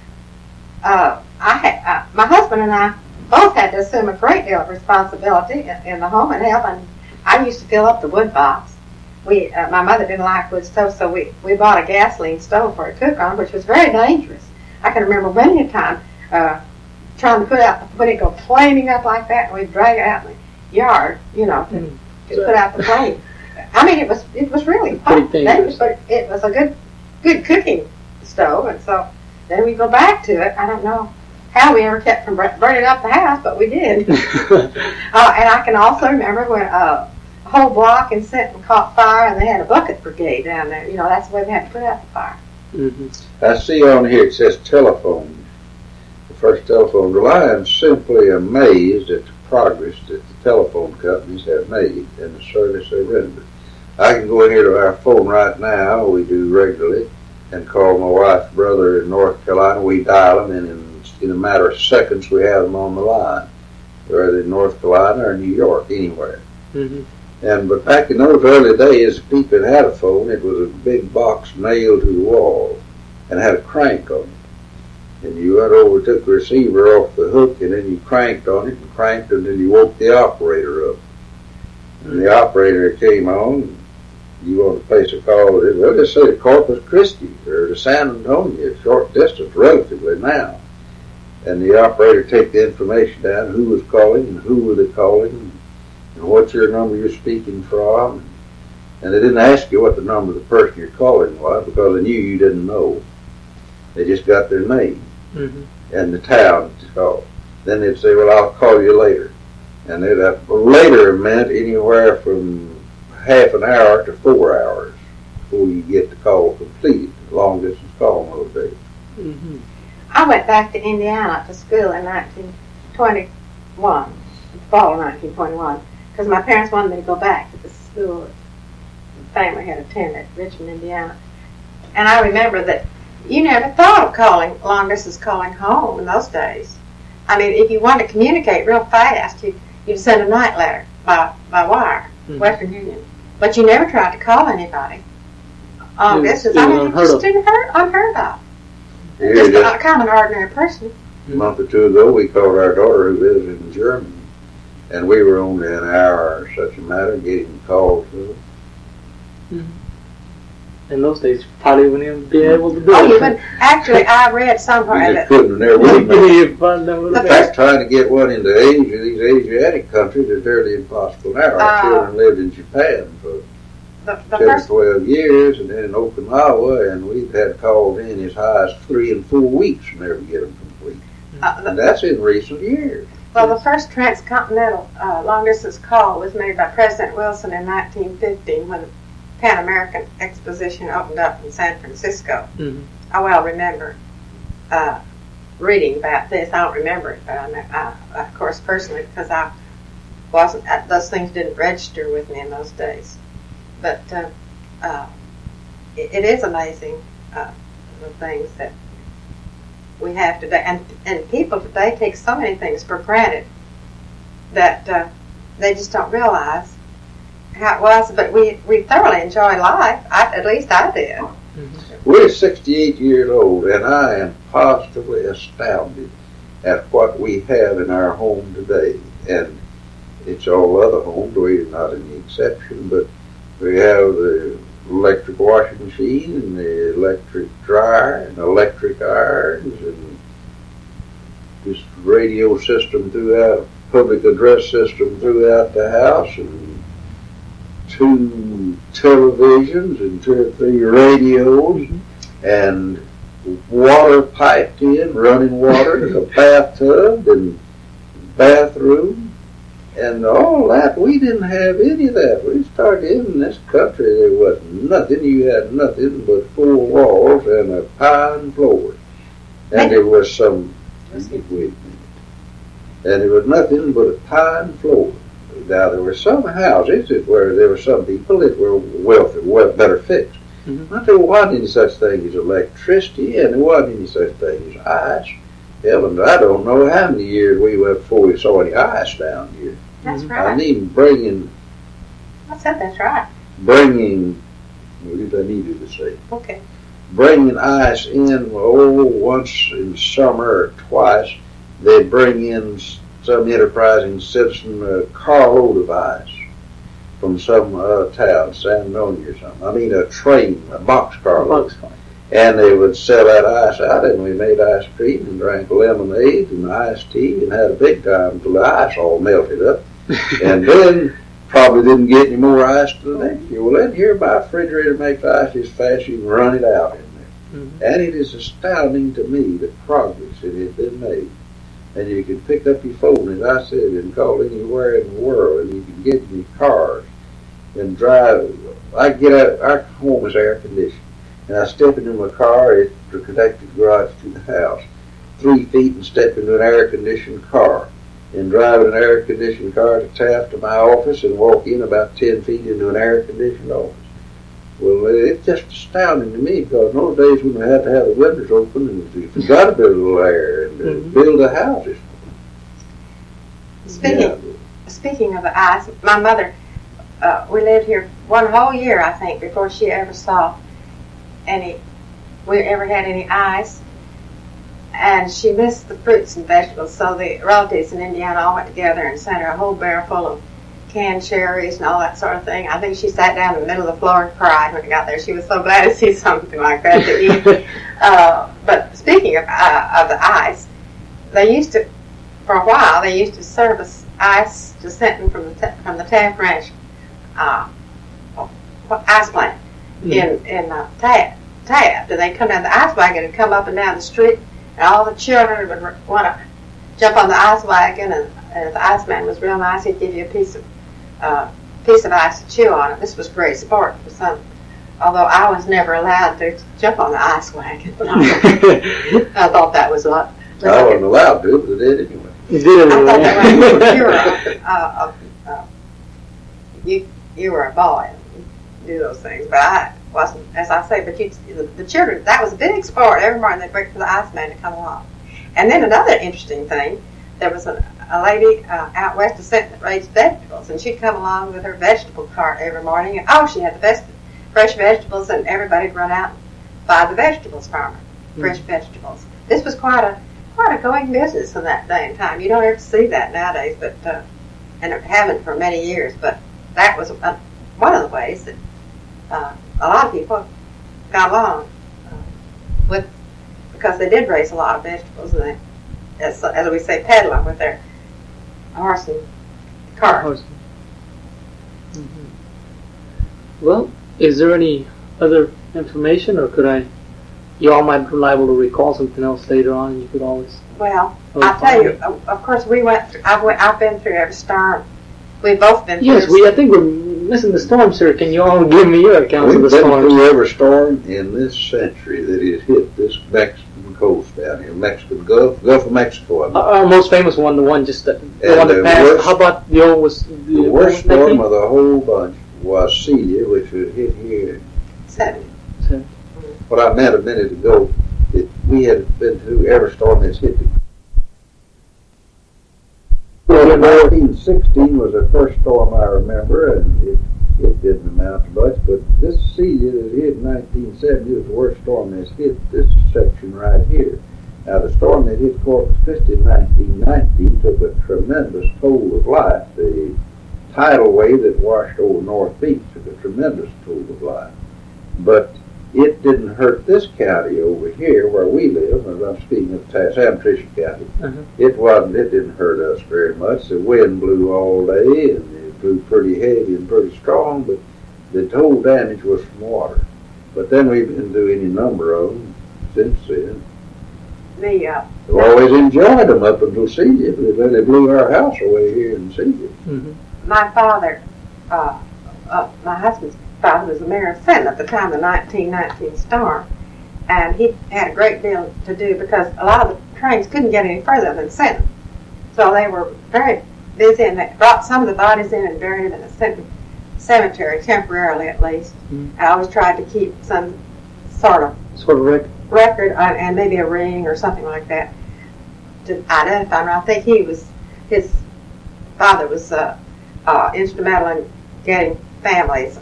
my husband and I both had to assume a great deal of responsibility in the home and help, and I used to fill up the wood box. My mother didn't like wood stoves, so we bought a gasoline stove for a cook on, which was very dangerous. I can remember many a time trying to put it go flaming up like that, and we'd drag it out in the yard, to put out the flame. I mean, it was really dangerous, but it was a good cooking stove, and so then we go back to it. I don't know how we ever kept from burning up the house, but we did. And I can also remember when a whole block in Sinton caught fire, and they had a bucket brigade down there. That's the way they had to put out the fire. Mm-hmm. I see on here it says telephone. The first telephone. Well, I am simply amazed at the progress that the telephone companies have made and the service they render. I can go in here to our phone right now, we do regularly, and call my wife's brother in North Carolina. We dial them, and in a matter of seconds we have them on the line, whether in North Carolina or New York, anywhere. Mm-hmm. But back in those early days, if people had a phone, it was a big box nailed to the wall and had a crank on it. And you went over, took the receiver off the hook, and then you cranked on it and cranked, and then you woke the operator up. And the operator came on. You want to place a call, well, let's say to Corpus Christi or to San Antonio, short distance relatively now. And the operator take the information down, who was calling and who were they calling, and what's your number you're speaking from. And they didn't ask you what the number of the person you're calling was because they knew you didn't know. They just got their name and the town to call. Then they'd say, well, I'll call you later. And later meant anywhere from half an hour to 4 hours before you get the call completed, the long distance call in those days. I went back to Indiana to school in 1921, fall of 1921, because my parents wanted me to go back to the school that the family had attended, Richmond, Indiana. And I remember that you never thought of calling long distance calling home in those days. I mean, if you wanted to communicate real fast, you'd send a night letter by wire, Western Union. But you never tried to call anybody. This is unheard of. Just kind of an ordinary person. A month or two ago, we called our daughter who lives in Germany, and we were only an hour or such a matter getting calls to her. In those days, you probably wouldn't even be able to do it. Actually, I read somewhere that couldn't never in fact, trying to get one into Asia, these Asiatic countries, is fairly impossible now. Our children lived in Japan for 10 or 12 years, and then in Okinawa, and we've had calls in as high as 3 and 4 weeks and never get them complete. And that's in recent years. Well, the first transcontinental long-distance call was made by President Wilson in 1950 when the Pan American Exposition opened up in San Francisco. I well remember reading about this. I don't remember it, but of course, personally, because I wasn't. Those things didn't register with me in those days. But it is amazing the things that we have today, and people today take so many things for granted that they just don't realize how it was. But we thoroughly enjoy life. At least I did. We're 68 years old, and I am positively astounded at what we have in our home today. And it's all other homes. We're not any exception, but we have the electric washing machine and the electric dryer and electric irons and this radio system throughout, public address system throughout the house, and 2 televisions and 2 or 3 radios and water piped in, running water, a bathtub and bathroom. And all that, we didn't have any of that. We started in this country, there was nothing. You had nothing but 4 walls and a pine floor. And there was and there was nothing but a pine floor. Now, there were some houses where there were some people that were wealthy, better fixed. But there wasn't any such thing as electricity, and there wasn't any such thing as ice. Heavens, I don't know how many years we went before we saw any ice down here. That's right. I need bringing. I said that's right. Bringing. What did I need to say? Okay. Bringing ice in. Once in summer or twice, they bring in some enterprising citizen a carload of ice from some town, San Antonio or something. I mean, a train, a boxcar load. And they would sell that ice out, and we made ice cream and drank lemonade and iced tea and had a big time till the ice all melted up. And then probably didn't get any more ice till the next year. Well, then here my refrigerator makes ice as fast as you can run it out in there. And it is astounding to me the progress that has been made. And you can pick up your phone, as I said, and call anywhere in the world, and you can get in your cars and drive. I get out, our home is air conditioned. And I step into my car at the connected garage to the house, 3 feet, and step into an air-conditioned car, and drive an air-conditioned car to Taft to my office, and walk in about 10 feet into an air-conditioned office. Well, it's just astounding to me, because in those days when we had to have the windows open, and you forgot to build a little air and build the houses. Speaking of the ice, my mother, we lived here 1 whole year, I think, before she ever saw we ever had any ice, and she missed the fruits and vegetables. So the relatives in Indiana all went together and sent her a whole barrel full of canned cherries and all that sort of thing. I think she sat down in the middle of the floor and cried when she got there. She was so glad to see something like that to eat. But speaking of the ice, they used to, for a while, they used to serve us ice just sent in from the Taft Ranch ice plant in Taft, and they come down the ice wagon and come up and down the street, and all the children would want to jump on the ice wagon, and if the iceman was real nice, he'd give you a piece of ice to chew on. It. This was great sport for some. Although I was never allowed to jump on the ice wagon, I thought that was what. I wasn't allowed to, but I did anyway. You did it I thought anyway. you were a boy and you do those things, but I wasn't. As I say, but the children, that was a big sport. Every morning they'd wait for the iceman to come along. And then another interesting thing, there was a lady out west of Sinton that raised vegetables, and she'd come along with her vegetable cart every morning, and she had the best fresh vegetables, and everybody'd run out and buy the vegetables from her, fresh vegetables. This was quite a going business in that day and time. You don't ever see that nowadays, but and it haven't for many years. But that was one of the ways that a lot of people got along with, because they did raise a lot of vegetables, and they, as we say, peddle them with their horse and cart. Mm-hmm. Well, is there any other information, or you all might be liable to recall something else later on, and you could always... Well, I'll tell you, of course, I've been through every storm. We've both been through. Yes, I think we're missing the storm, sir. Can you all give me your account of the storm? We've been through every storm in this century that has hit this Mexican coast down here, Mexican Gulf of Mexico. Our most famous one, the one that passed. How about the old the worst storm of the whole bunch was Celia, which was hit here. 70. What I meant a minute ago, we had been through every storm that's hit the 1916 was the first storm I remember, and it didn't amount to much, but this Celia that hit in 1970 was the worst storm that's hit this section right here. Now, the storm that hit Corpus Christi in 1919 took a tremendous toll of life. The tidal wave that washed over North Beach took a tremendous toll of life. But it didn't hurt this county over here where we live, and I'm speaking of San Patricia County. It didn't hurt us very much. The wind blew all day, and it blew pretty heavy and pretty strong, but the total damage was from water. But then we've been through any number of them since then. We've always enjoyed them up until Celia, but then they blew our house away here in Celia. Mm-hmm. My father, my husband's father was the mayor of Sinton at the time of the 1919 storm, and he had a great deal to do because a lot of the trains couldn't get any further than Sinton. So they were very busy, and they brought some of the bodies in and buried them in the Sinton cemetery, temporarily at least. Mm-hmm. I always tried to keep some sort of record and maybe a ring or something like that to identify him. I think his father was instrumental in getting families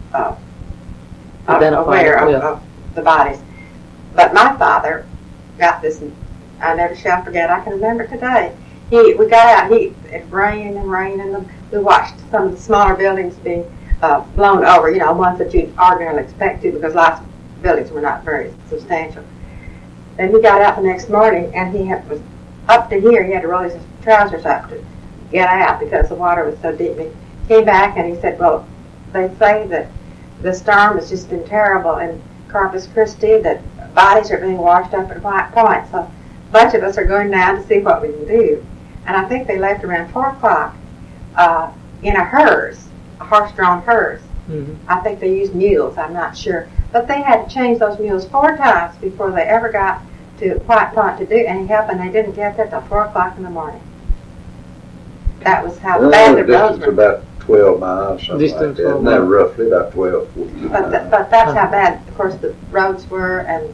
aware of the bodies. But my father got this, and I never shall forget. I can remember it today. We got out. It rained and rained, and we watched some of the smaller buildings being blown over. You know, ones that you'd ordinarily expect to, because lots of buildings were not very substantial. And he got out the next morning, and he was up to here. He had to roll his trousers up to get out because the water was so deep. And he came back and he said, "Well, they say that the storm has just been terrible in Corpus Christi, that bodies are being washed up at White Point. So a bunch of us are going down to see what we can do." And I think they left around 4 o'clock in a hearse, a horse-drawn hearse. Mm-hmm. I think they used mules, I'm not sure. But they had to change those mules 4 times before they ever got to White Point to do any help, and they didn't get there till 4 o'clock in the morning. That was how bad the roads were. About 12 miles, something like that. Isn't that roughly about 12, 14 miles? But that's how bad, of course, the roads were and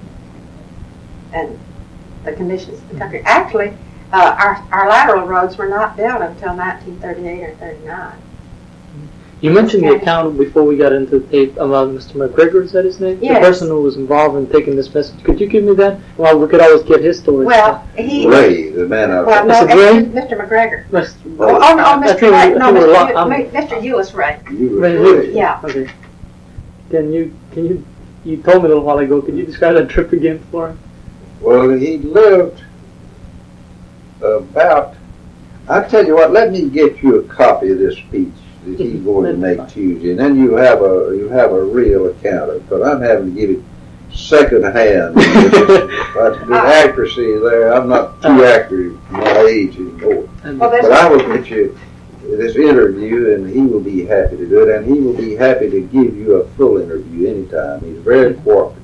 the conditions of the country. Actually, our lateral roads were not built until 1938 or 39. You mentioned the account before we got into the tape about Mr. McGregor, is that his name? Yes. The person who was involved in taking this message. Could you give me that? Well, we could always get his story. Well, Ray, the man out well, no, Mr. McGregor. Mr. Ray. No, Mr. Euless Ray. Ray. Yeah. Okay. You told me a little while ago. Could you describe that trip again for him? Well, he lived about I tell you what, let me get you a copy of this speech that he's going to make Tuesday, and then you have a real account of it, because I'm having to give it second hand. But the accuracy there, I'm not too accurate for my age anymore. But I will get you this interview, and he will be happy to do it, and he will be happy to give you a full interview anytime. He's very cooperative.